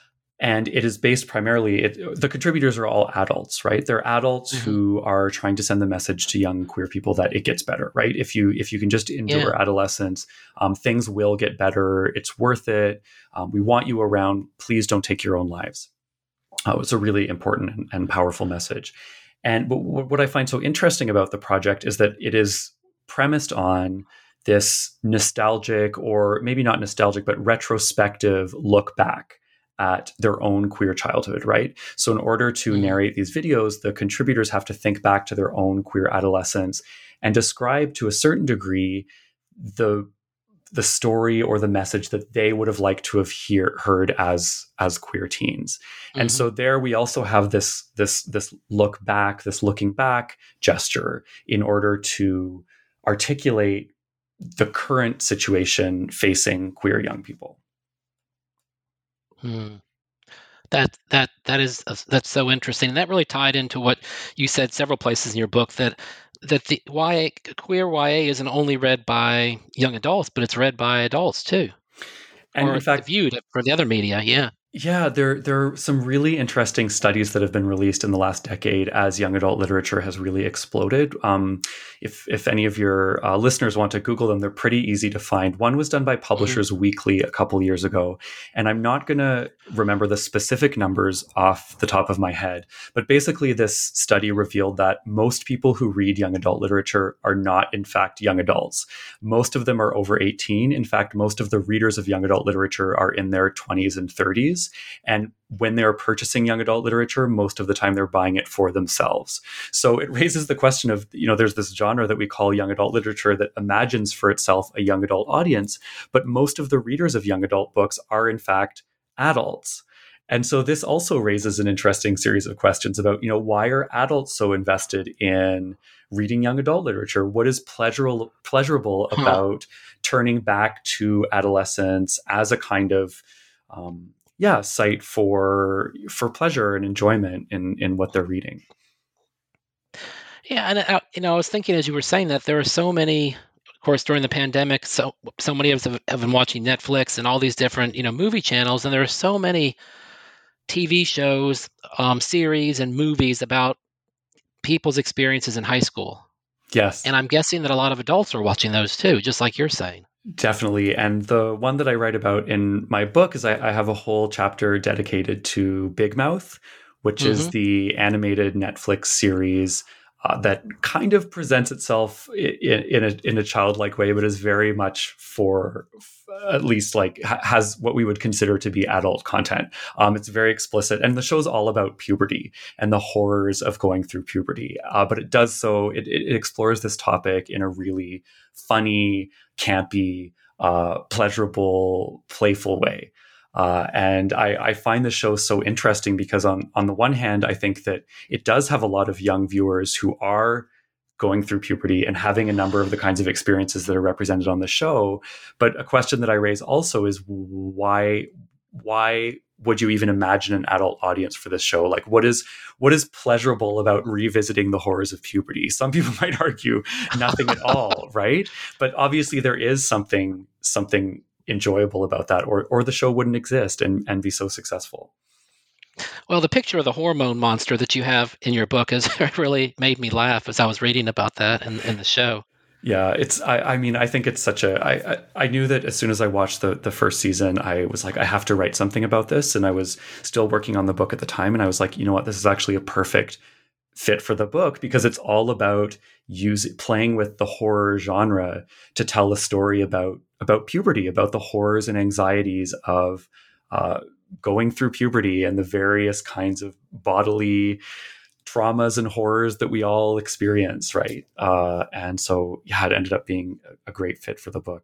And it is based primarily, it, the contributors are all adults, right? They're adults mm-hmm. who are trying to send the message to young queer people that it gets better, right? If you if you can just endure yeah. adolescence, um, things will get better. It's worth it. Um, we want you around. Please don't take your own lives. Uh, it's a really important and, and powerful message. And but w- what I find so interesting about the project is that it is premised on this nostalgic, or maybe not nostalgic, but retrospective look back at their own queer childhood, right? So in order to mm. narrate these videos, the contributors have to think back to their own queer adolescence and describe to a certain degree the the story or the message that they would have liked to have hear, heard as as queer teens. Mm-hmm. And so there we also have this this this look back, this looking back gesture in order to articulate the current situation facing queer young people. Hmm. That that that is that's so interesting. And that really tied into what you said several places in your book, that that the Y A, queer Y A isn't only read by young adults, but it's read by adults too. And or in fact, viewed for the other media. Yeah. Yeah, there there are some really interesting studies that have been released in the last decade as young adult literature has really exploded. Um, if if any of your uh, listeners want to Google them, they're pretty easy to find. One was done by Publishers mm-hmm. Weekly a couple years ago, and I'm not going to remember the specific numbers off the top of my head, but basically this study revealed that most people who read young adult literature are not, in fact, young adults. Most of them are over eighteen. In fact, most of the readers of young adult literature are in their twenties and thirties. And when they're purchasing young adult literature, most of the time they're buying it for themselves. So it raises the question of, you know, there's this genre that we call young adult literature that imagines for itself a young adult audience, but most of the readers of young adult books are in fact adults. And so this also raises an interesting series of questions about, you know, why are adults so invested in reading young adult literature? What is pleasurable, pleasurable huh. about turning back to adolescence as a kind of um, yeah, site for for pleasure and enjoyment in, in what they're reading. Yeah, and I, you know, I was thinking as you were saying that there are so many, of course, during the pandemic, so so many of us have, have been watching Netflix and all these different, you know, movie channels, and there are so many T V shows, um, series, and movies about people's experiences in high school. Yes, and I'm guessing that a lot of adults are watching those too, just like you're saying. Definitely. And the one that I write about in my book is I, I have a whole chapter dedicated to Big Mouth, which Mm-hmm. is the animated Netflix series uh, that kind of presents itself in, in, a, in a childlike way, but is very much for, at least like ha- has what we would consider to be adult content. Um, it's very explicit, and the show is all about puberty and the horrors of going through puberty. Uh, but it does so, it, it explores this topic in a really funny, campy, uh, pleasurable, playful way. Uh, and I, I find the show so interesting because on, on the one hand, I think that it does have a lot of young viewers who are going through puberty and having a number of the kinds of experiences that are represented on the show. But a question that I raise also is why, why would you even imagine an adult audience for this show? Like, what is what is pleasurable about revisiting the horrors of puberty? Some people might argue nothing at all, right? But obviously there is something something enjoyable about that, or or the show wouldn't exist and, and be so successful. Well, the picture of the hormone monster that you have in your book has really made me laugh as I was reading about that in, in the show. Yeah, it's. I, I mean, I think it's such a. I, I I knew that as soon as I watched the the first season, I was like, I have to write something about this, and I was still working on the book at the time, and I was like, you know what, this is actually a perfect fit for the book because it's all about using playing with the horror genre to tell a story about about puberty, about the horrors and anxieties of uh, going through puberty and the various kinds of bodily traumas and horrors that we all experience, right? Uh, and so, yeah, it ended up being a great fit for the book.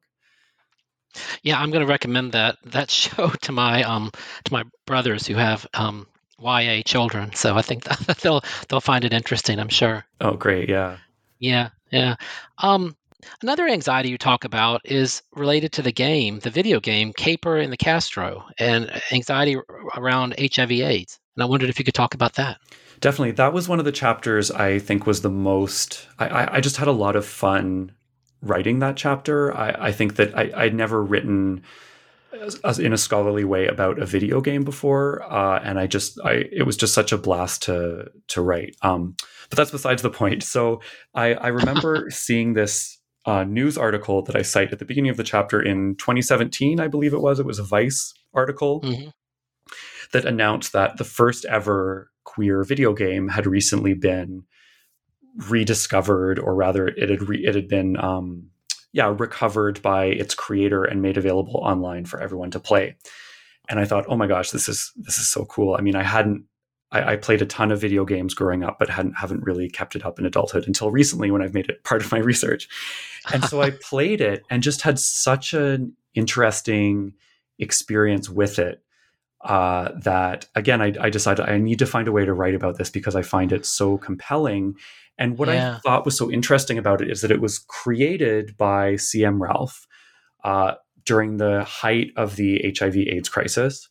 Yeah, I'm going to recommend that that show to my um to my brothers who have um Y A children. So I think that they'll they'll find it interesting, I'm sure. Oh, great, yeah. Yeah, yeah. Um, another anxiety you talk about is related to the game, the video game Caper in the Castro, and anxiety ar- around H I V/AIDS. And I wondered if you could talk about that. Definitely, that was one of the chapters I think was the most. I, I, I just had a lot of fun writing that chapter. I, I think that I, I'd never written as, as in a scholarly way about a video game before, uh, and I just, I it was just such a blast to to write. Um, but that's besides the point. So I, I remember seeing this uh, news article that I cite at the beginning of the chapter in twenty seventeen, I believe it was. It was a Vice article Hmm. that announced that the first ever queer video game had recently been rediscovered, or rather, it had re- it had been um, yeah recovered by its creator and made available online for everyone to play. And I thought, oh my gosh, this is this is so cool. I mean, I hadn't I, I played a ton of video games growing up, but hadn't haven't really kept it up in adulthood until recently when I've made it part of my research. And so I played it and just had such an interesting experience with it. Uh, that again, I, I decided I need to find a way to write about this because I find it so compelling. And what Yeah. I thought was so interesting about it is that it was created by C M Ralph uh, during the height of the H I V/AIDS crisis,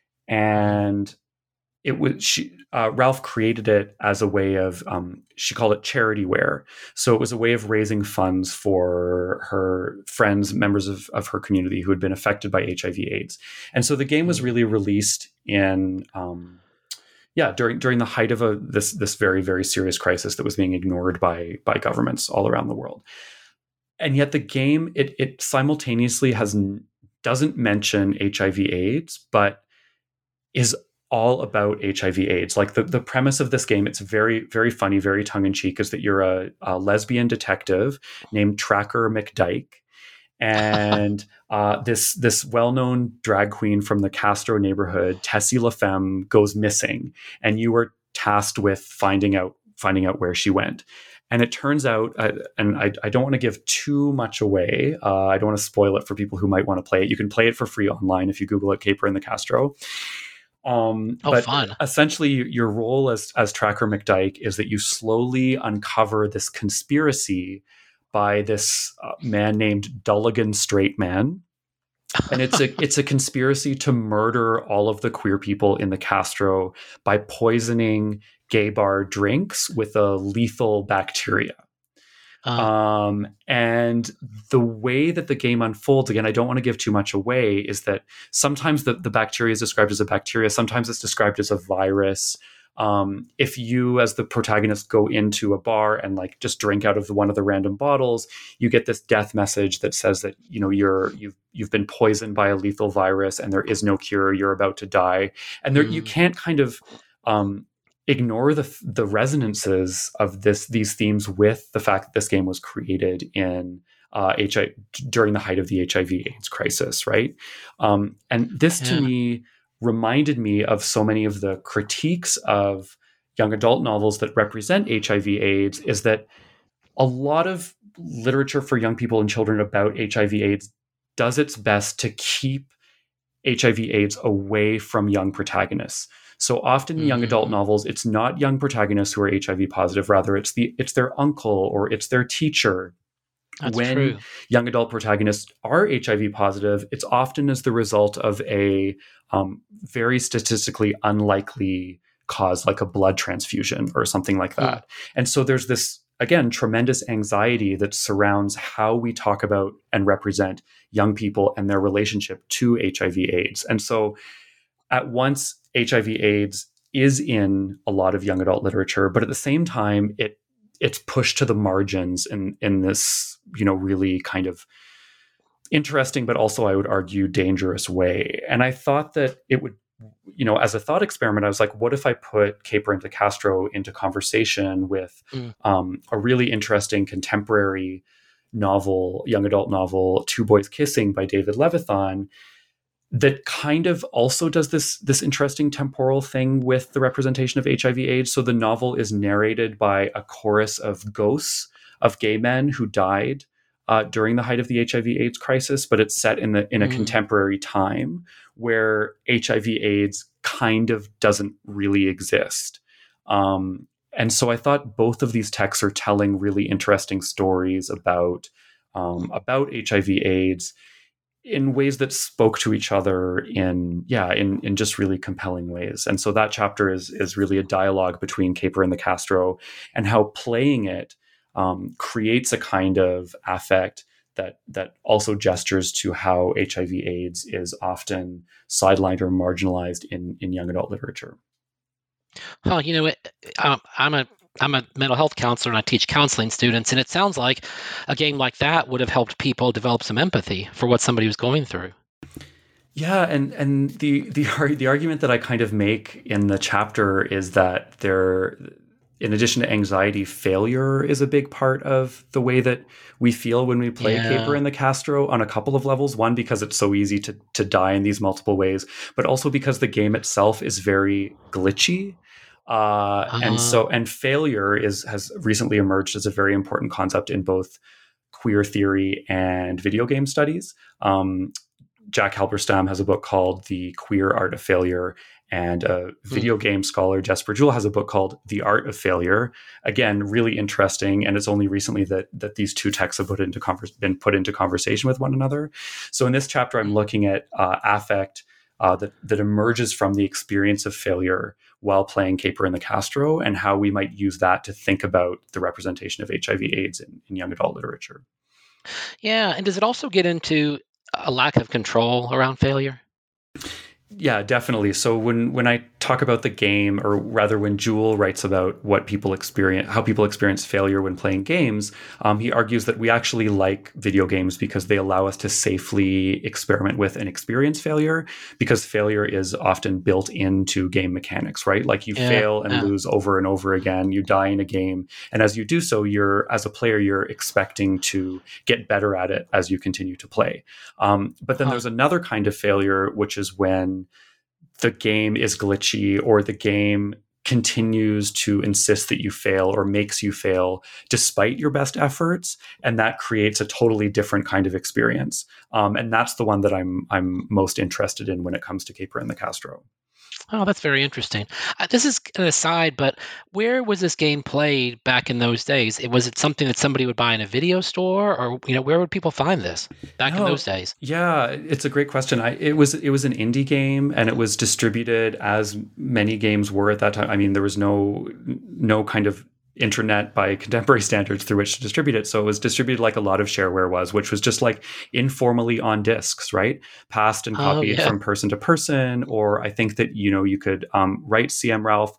and it was she, uh, Ralph created it as a way of um, she called it charityware. So it was a way of raising funds for her friends, members of, of her community who had been affected by H I V/AIDS. And so the game was really released in um, yeah during during the height of a this this very very serious crisis that was being ignored by by governments all around the world. And yet the game it it simultaneously has doesn't mention H I V/AIDS, but is all about H I V/AIDS. Like the, the premise of this game, it's very, very funny, very tongue-in-cheek, is that you're a, a lesbian detective named Tracker McDyke. And uh, this this well-known drag queen from the Castro neighborhood, Tessie LaFemme, goes missing. And you were tasked with finding out finding out where she went. And it turns out, uh, and I, I don't want to give too much away. Uh, I don't want to spoil it for people who might want to play it. You can play it for free online if you Google it, Caper in the Castro. Um, Oh, but fun. essentially, your role as as Tracker McDyke is that you slowly uncover this conspiracy by this uh, man named Dulligan Straight Man, and it's a it's a conspiracy to murder all of the queer people in the Castro by poisoning gay bar drinks with a lethal bacteria. Uh, Um, and the way that the game unfolds, again, I don't want to give too much away, is that sometimes the, the bacteria is described as a bacteria, sometimes it's described as a virus. Um, if you, as the protagonist, go into a bar and like just drink out of one of the random bottles, you get this death message that says that, you know, you're you've you've been poisoned by a lethal virus and there is no cure. You're about to die, and there mm. you can't kind of um, ignore the the resonances of this these themes with the fact that this game was created in uh, H I during the height of the H I V/AIDS crisis, right? Um, and this yeah. to me reminded me of so many of the critiques of young adult novels that represent H I V/AIDS, is that a lot of literature for young people and children about H I V/AIDS does its best to keep H I V/AIDS away from young protagonists. So often in mm. young adult novels, it's not young protagonists who are H I V positive, rather it's the it's their uncle or it's their teacher. That's when true. Young adult protagonists are H I V positive, it's often as the result of a um, very statistically unlikely cause, like a blood transfusion or something like that. Mm. And so there's this, again, tremendous anxiety that surrounds how we talk about and represent young people and their relationship to H I V/AIDS. And so at once, H I V/AIDS is in a lot of young adult literature, but at the same time, it it's pushed to the margins in in this, you know, really kind of interesting, but also I would argue dangerous way. And I thought that it would, you know, as a thought experiment, I was like, what if I put Kay Perrin de Castro into conversation with mm. um, a really interesting contemporary novel, young adult novel, Two Boys Kissing by David Levithan, that kind of also does this this interesting temporal thing with the representation of H I V/AIDS. So the novel is narrated by a chorus of ghosts of gay men who died uh, during the height of the H I V/AIDS crisis, but it's set in the in a mm. contemporary time where H I V/AIDS kind of doesn't really exist. Um, and so I thought both of these texts are telling really interesting stories about um, about H I V/AIDS in ways that spoke to each other in, yeah, in, in just really compelling ways. And so that chapter is, is really a dialogue between Kay Perrin de Castro and how playing it um, creates a kind of affect that, that also gestures to how H I V/AIDS is often sidelined or marginalized in, in young adult literature. Oh, you know, it, um, I'm a I'm a mental health counselor and I teach counseling students, and it sounds like a game like that would have helped people develop some empathy for what somebody was going through. Yeah, and and the the the argument that I kind of make in the chapter is that there, in addition to anxiety, failure is a big part of the way that we feel when we play yeah. Kay Perrin de Castro on a couple of levels. One, because it's so easy to to die in these multiple ways, but also because the game itself is very glitchy. Uh, uh-huh. And so, and failure is has recently emerged as a very important concept in both queer theory and video game studies. Um, Jack Halberstam has a book called The Queer Art of Failure, and a video mm. game scholar, Jesper Juhl, has a book called The Art of Failure. Again, really interesting, and it's only recently that that these two texts have put into converse, been put into conversation with one another. So in this chapter, I'm looking at uh, affect uh, that that emerges from the experience of failure while playing Kay Perrin de Castro, and how we might use that to think about the representation of H I V/AIDS in, in young adult literature. Yeah, and does it also get into a lack of control around failure? Yeah, definitely. So when when I talk about the game, or rather when Juhl writes about what people experience, how people experience failure when playing games, um, he argues that we actually like video games because they allow us to safely experiment with and experience failure, because failure is often built into game mechanics, right? Like you yeah, fail and yeah. lose over and over again, you die in a game. And as you do so, you're, as a player, you're expecting to get better at it as you continue to play. Um, but then huh. there's another kind of failure, which is when the game is glitchy, or the game continues to insist that you fail or makes you fail despite your best efforts, and that creates a totally different kind of experience. Um, and that's the one that I'm I'm most interested in when it comes to Kay Perrin de Castro. Oh, that's very interesting. Uh, this is an aside, but where was this game played back in those days? It, was it something that somebody would buy in a video store, or you know, where would people find this back no, in those days? Yeah, it's a great question. I, it was it was an indie game, and it was distributed as many games were at that time. I mean, there was no no kind of internet by contemporary standards through which to distribute it. So it was distributed like a lot of shareware was, which was just like informally on discs, right? Passed and copied oh, yeah. from person to person. Or I think that, you know, you could um, write C M Ralph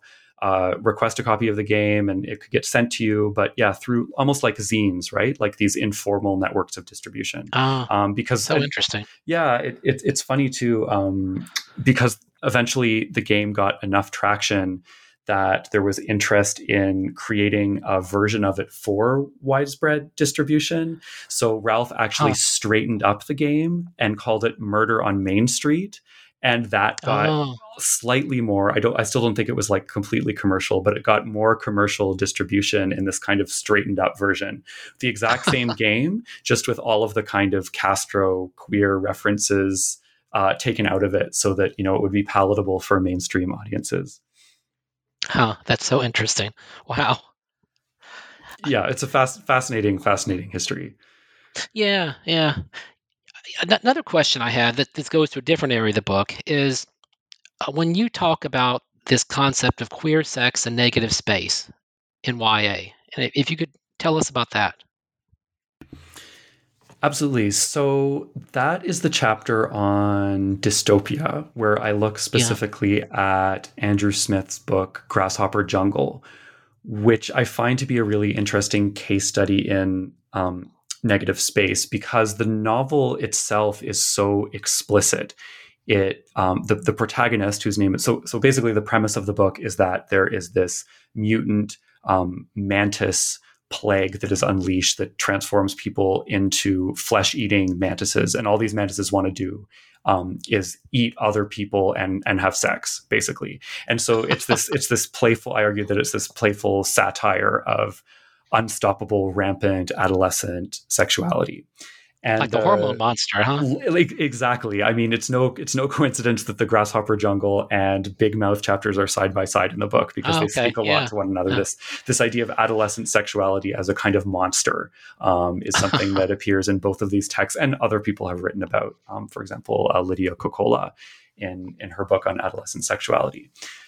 uh, request a copy of the game and it could get sent to you. But yeah, through almost like zines, right? Like these informal networks of distribution. Oh, Um, because so I, interesting. yeah, it, it, it's funny too, um, because eventually the game got enough traction that there was interest in creating a version of it for widespread distribution. So Ralph actually Huh. straightened up the game and called it Murder on Main Street. And that got Oh, slightly more, I don't I still don't think it was like completely commercial, but it got more commercial distribution in this kind of straightened up version. The exact same game, just with all of the kind of Castro queer references uh, taken out of it so that, you know, it would be palatable for mainstream audiences. huh. That's so interesting. Wow. Yeah, it's a fast, fascinating, fascinating history. Yeah, yeah. An- Another question I have that this goes to a different area of the book is uh, when you talk about this concept of queer sex and negative space in Y A, and if if you could tell us about that. Absolutely. So that is the chapter on dystopia, where I look Yeah. specifically at Andrew Smith's book, Grasshopper Jungle, which I find to be a really interesting case study in um, negative space because the novel itself is so explicit. It um, the the protagonist, whose name is so so basically the premise of the book is that there is this mutant um, mantis plague that is unleashed that transforms people into flesh-eating mantises, and all these mantises want to do um, is eat other people and and have sex, basically. And so it's this it's this playful. I argue that it's this playful satire of unstoppable, rampant adolescent sexuality. Like And the hormone uh, monster, huh? like exactly. I mean, it's no it's no coincidence that the Grasshopper Jungle and Big Mouth chapters are side by side in the book because Oh, they okay. speak a lot Yeah. to one another. Yeah. This this idea of adolescent sexuality as a kind of monster um, is something that appears in both of these texts, and other people have written about. Um, for example, uh, Lydia Kokola in in her book on adolescent sexuality.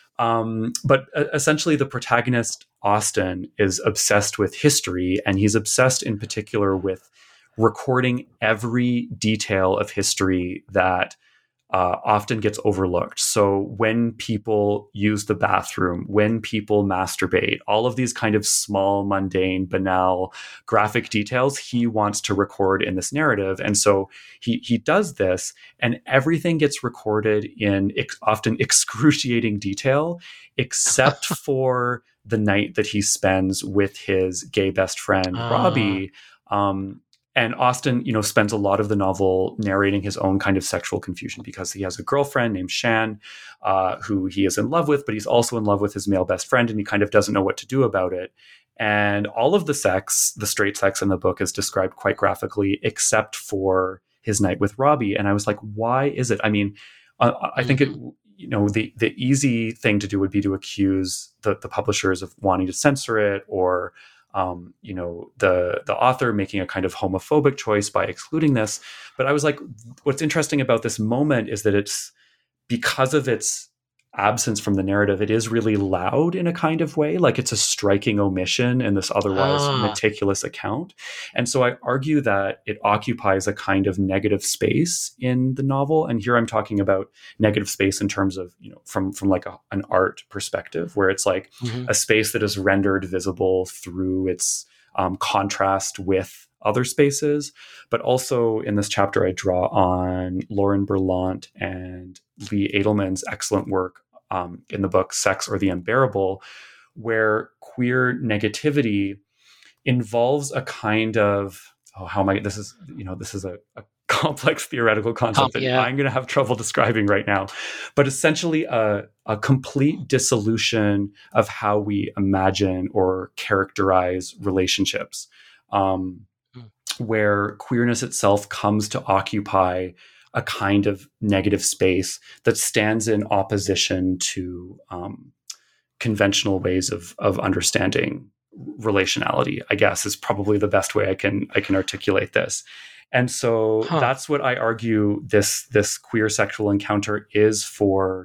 Um, but uh, essentially, the protagonist Austin is obsessed with history, and he's obsessed in particular with recording every detail of history that uh, often gets overlooked. So when people use the bathroom, when people masturbate, all of these kind of small, mundane, banal, graphic details, he wants to record in this narrative. And so he he does this, and everything gets recorded in ex- often excruciating detail, except for the night that he spends with his gay best friend, Uh, Robbie. Um, and Austin, you know, spends a lot of the novel narrating his own kind of sexual confusion because he has a girlfriend named Shan, uh, who he is in love with, but he's also in love with his male best friend, and he kind of doesn't know what to do about it. And all of the sex, the straight sex in the book, is described quite graphically, except for his night with Robbie. And I was like, why is it? I mean, uh, I think it, mhm. you know, the the easy thing to do would be to accuse the the publishers of wanting to censor it, or Um, you know, the the author making a kind of homophobic choice by excluding this. But I was like, what's interesting about this moment is that it's because of its absence from the narrative, it is really loud in a kind of way. Like it's a striking omission in this otherwise Ah, meticulous account. And so I argue that it occupies a kind of negative space in the novel. And here I'm talking about negative space in terms of, you know, from from like a, an art perspective, where it's like mhm. a space that is rendered visible through its um, contrast with other spaces. But also in this chapter, I draw on Lauren Berlant and Lee Edelman's excellent work um, in the book Sex or the Unbearable, where queer negativity involves a kind of, oh, how am I, this is, you know, this is a, a complex theoretical concept Comp, that yeah. I'm going to have trouble describing right now, but essentially a, a complete dissolution of how we imagine or characterize relationships, um, Mm. where queerness itself comes to occupy a kind of negative space that stands in opposition to um, conventional ways of of understanding relationality, I guess, is probably the best way I can I can articulate this. And so Huh. that's what I argue this this queer sexual encounter is for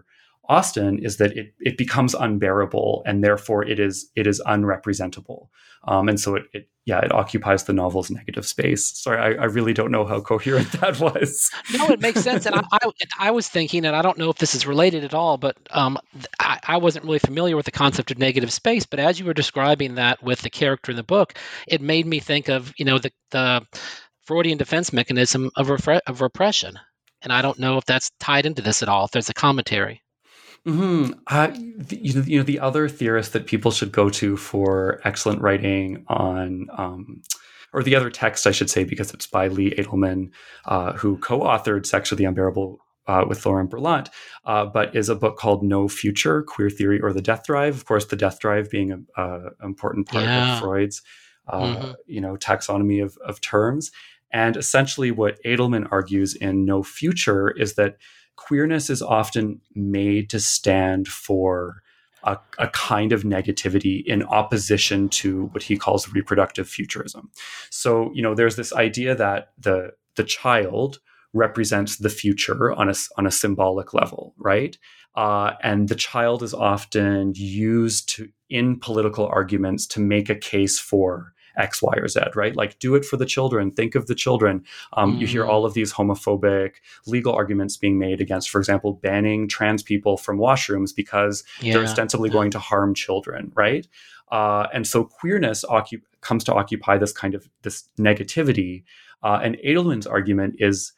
Austen is that it it becomes unbearable, and therefore it is it is unrepresentable. Um, and so it, it yeah it occupies the novel's negative space. Sorry, I, I really don't know how coherent that was. No, it makes sense. And I, I, I was thinking, and I don't know if this is related at all, but um, I, I wasn't really familiar with the concept of negative space. But as you were describing that with the character in the book, it made me think of, you know, the, the Freudian defense mechanism of, refre- of repression. And I don't know if that's tied into this at all, if there's a commentary. Mm-hmm. Uh, the, you know, you know, the other theorist that people should go to for excellent writing on, um, or the other text, I should say, because it's by Lee Edelman, uh, who co-authored Sex of the Unbearable uh, with Laurent Berlant, uh, but is a book called No Future, Queer Theory or the Death Drive. Of course, the death drive being an important part Yeah. of Freud's, uh, mm-hmm. you know, taxonomy of, of terms. And essentially what Edelman argues in No Future is that queerness is often made to stand for a, a kind of negativity in opposition to what he calls reproductive futurism. So, you know, there's this idea that the the child represents the future on a, on a symbolic level, right? Uh, and the child is often used to in political arguments to make a case for X, Y, or Z, right? Like, do it for the children. Think of the children. Um, mm. You hear all of these homophobic legal arguments being made against, for example, banning trans people from washrooms because yeah. they're ostensibly yeah. going to harm children, right? Uh, and so queerness occup- comes to occupy this kind of this negativity. Uh, and Edelman's argument is,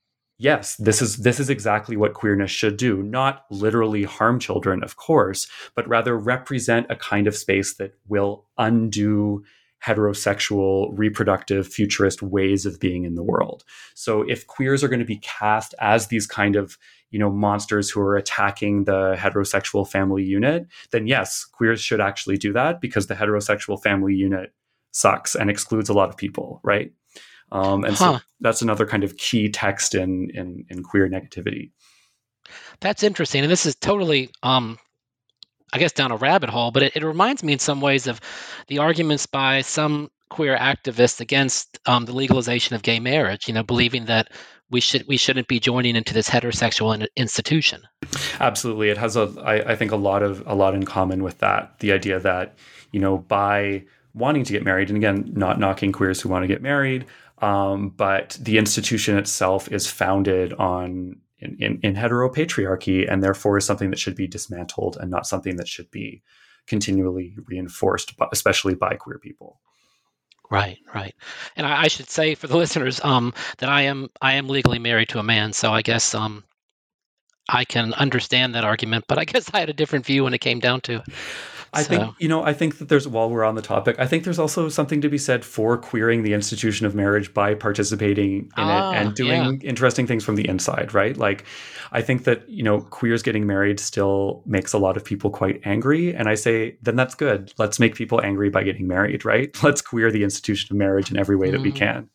yes, this is this is exactly what queerness should do. Not literally harm children, of course, but rather represent a kind of space that will undo heterosexual, reproductive, futurist ways of being in the world. So if queers are going to be cast as these kind of, you know, monsters who are attacking the heterosexual family unit, then yes, queers should actually do that because the heterosexual family unit sucks and excludes a lot of people, right? Um, and huh. so that's another kind of key text in, in, in queer negativity. That's interesting. And this is totally... Um... I guess down a rabbit hole, but it, it reminds me in some ways of the arguments by some queer activists against um, the legalization of gay marriage, you know, believing that we should we shouldn't be joining into this heterosexual in, institution. Absolutely. It has a I, I think a lot of a lot in common with that. The idea that, you know, by wanting to get married, and again, not knocking queers who want to get married, um, but the institution itself is founded on In, in, in heteropatriarchy, and therefore is something that should be dismantled and not something that should be continually reinforced, especially by queer people. Right, right. And I, I should say for the listeners um, that I am I am legally married to a man, so I guess um, I can understand that argument, but I guess I had a different view when it came down to it. I so. think, you know, I think that there's, while we're on the topic, I think there's also something to be said for queering the institution of marriage by participating in ah, it and doing yeah. interesting things from the inside, right? Like, I think that, you know, queers getting married still makes a lot of people quite angry. And I say, then that's good. Let's make people angry by getting married, right? Let's queer the institution of marriage in every way mm. that we can.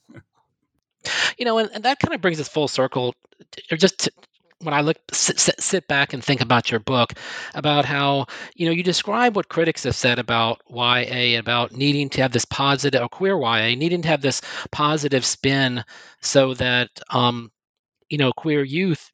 You know, and, and that kind of brings us full circle, or just to, when I look, sit, sit back and think about your book, about how, you know, you describe what critics have said about Y A, about needing to have this positive, or queer Y A, needing to have this positive spin so that, um, you know, queer youth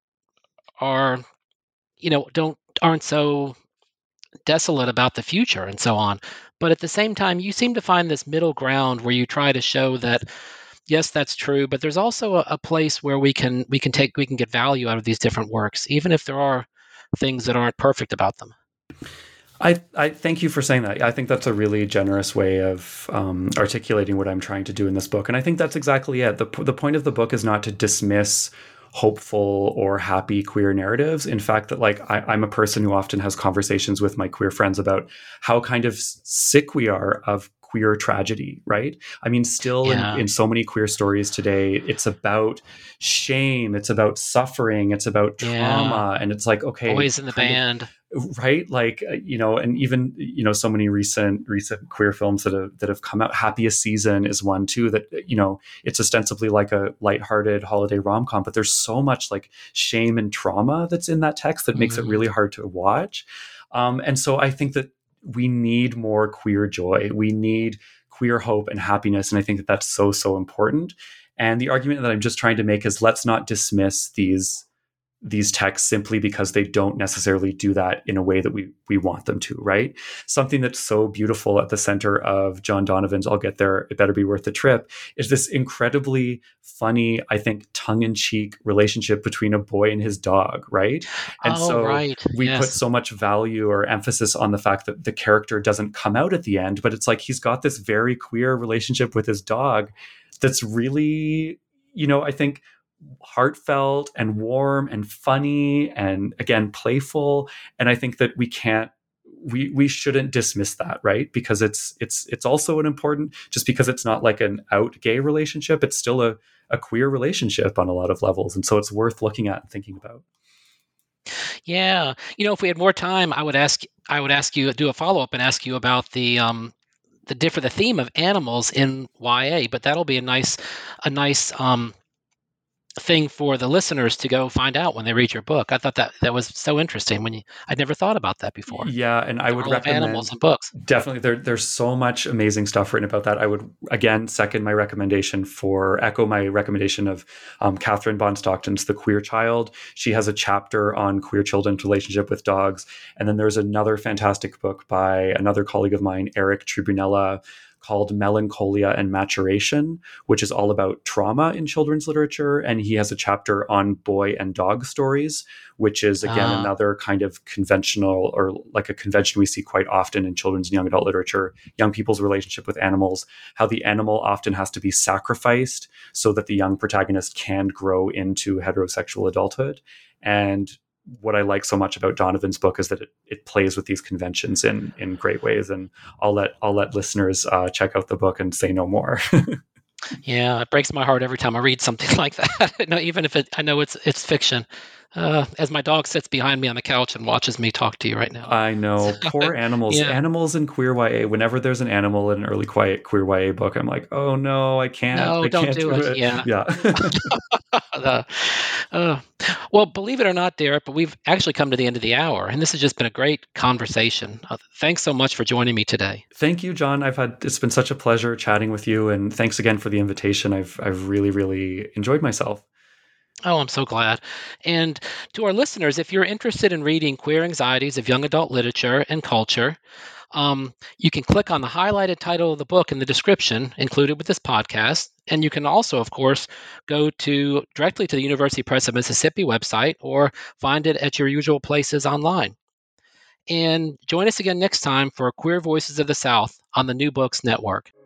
are, you know, don't, aren't so desolate about the future and so on. But at the same time, you seem to find this middle ground where you try to show that, yes, that's true, but there's also a, a place where we can we can take we can get value out of these different works, even if there are things that aren't perfect about them. I, I thank you for saying that. I think that's a really generous way of um, articulating what I'm trying to do in this book, and I think that's exactly it. the The point of the book is not to dismiss hopeful or happy queer narratives. In fact, that like I, I'm a person who often has conversations with my queer friends about how kind of sick we are of queer tragedy, right? I mean, still yeah. in, in so many queer stories today, it's about shame, it's about suffering, it's about trauma, yeah. and it's like, okay, Boys in the band, of, right? Like, you know, and even, you know, so many recent recent queer films that have that have come out. Happiest Season is one too. That, you know, it's ostensibly like a lighthearted holiday rom-com, but there's so much like shame and trauma that's in that text that mm-hmm. makes it really hard to watch. Um, and so I think that we need more queer joy. We need queer hope and happiness. And I think that that's so, so important. And the argument that I'm just trying to make is let's not dismiss these, these texts simply because they don't necessarily do that in a way that we we want them to, right? Something that's so beautiful at the center of John Donovan's I'll Get There, It Better Be Worth the Trip is this incredibly funny, I think, tongue-in-cheek relationship between a boy and his dog, right? And oh, so right. we yes. put so much value or emphasis on the fact that the character doesn't come out at the end, but it's like he's got this very queer relationship with his dog that's really, you know, I think heartfelt and warm and funny and, again, playful. And I think that we can't we we shouldn't dismiss that, right? Because it's it's it's also an important, just because it's not like an out gay relationship, it's still a, a queer relationship on a lot of levels. And so it's worth looking at and thinking about. Yeah. You know, if we had more time, I would ask I would ask you do a follow-up and ask you about the um the different the theme of animals in Y A, but that'll be a nice a nice um thing for the listeners to go find out when they read your book. I thought that that was so interesting when you I'd never thought about that before. Yeah, and I The would role of animals recommend in books. definitely there. There's so much amazing stuff written about that. I would again second my recommendation for echo my recommendation of um, Catherine Bond Stockton's The Queer Child. She has a chapter on queer children's relationship with dogs, and then there's another fantastic book by another colleague of mine, Eric Tribunella, called Melancholia and Maturation, which is all about trauma in children's literature. And he has a chapter on boy and dog stories, which is, again, Ah. another kind of conventional, or like a convention we see quite often in children's and young adult literature, young people's relationship with animals, how the animal often has to be sacrificed so that the young protagonist can grow into heterosexual adulthood. And what I like so much about Donovan's book is that it, it plays with these conventions in in great ways. And I'll let I'll let listeners uh, check out the book and say no more. Yeah, it breaks my heart every time I read something like that. No, even if it, I know it's it's fiction. Uh, as my dog sits behind me on the couch and watches me talk to you right now. I know, poor animals. Yeah. Animals in queer Y A. Whenever there's an animal in an early quiet queer Y A book, I'm like, oh no, I can't. No, I don't can't do do it. it. Yeah. Yeah. The- uh, well, believe it or not, Derek, but we've actually come to the end of the hour, and this has just been a great conversation. Uh, thanks so much for joining me today. Thank you, John. I've had it's been such a pleasure chatting with you, and thanks again for the invitation. I've I've really really enjoyed myself. Oh, I'm so glad. And to our listeners, if you're interested in reading Queer Anxieties of Young Adult Literature and Culture, um, you can click on the highlighted title of the book in the description included with this podcast. And you can also, of course, go to directly to the University Press of Mississippi website or find it at your usual places online. And join us again next time for Queer Voices of the South on the New Books Network.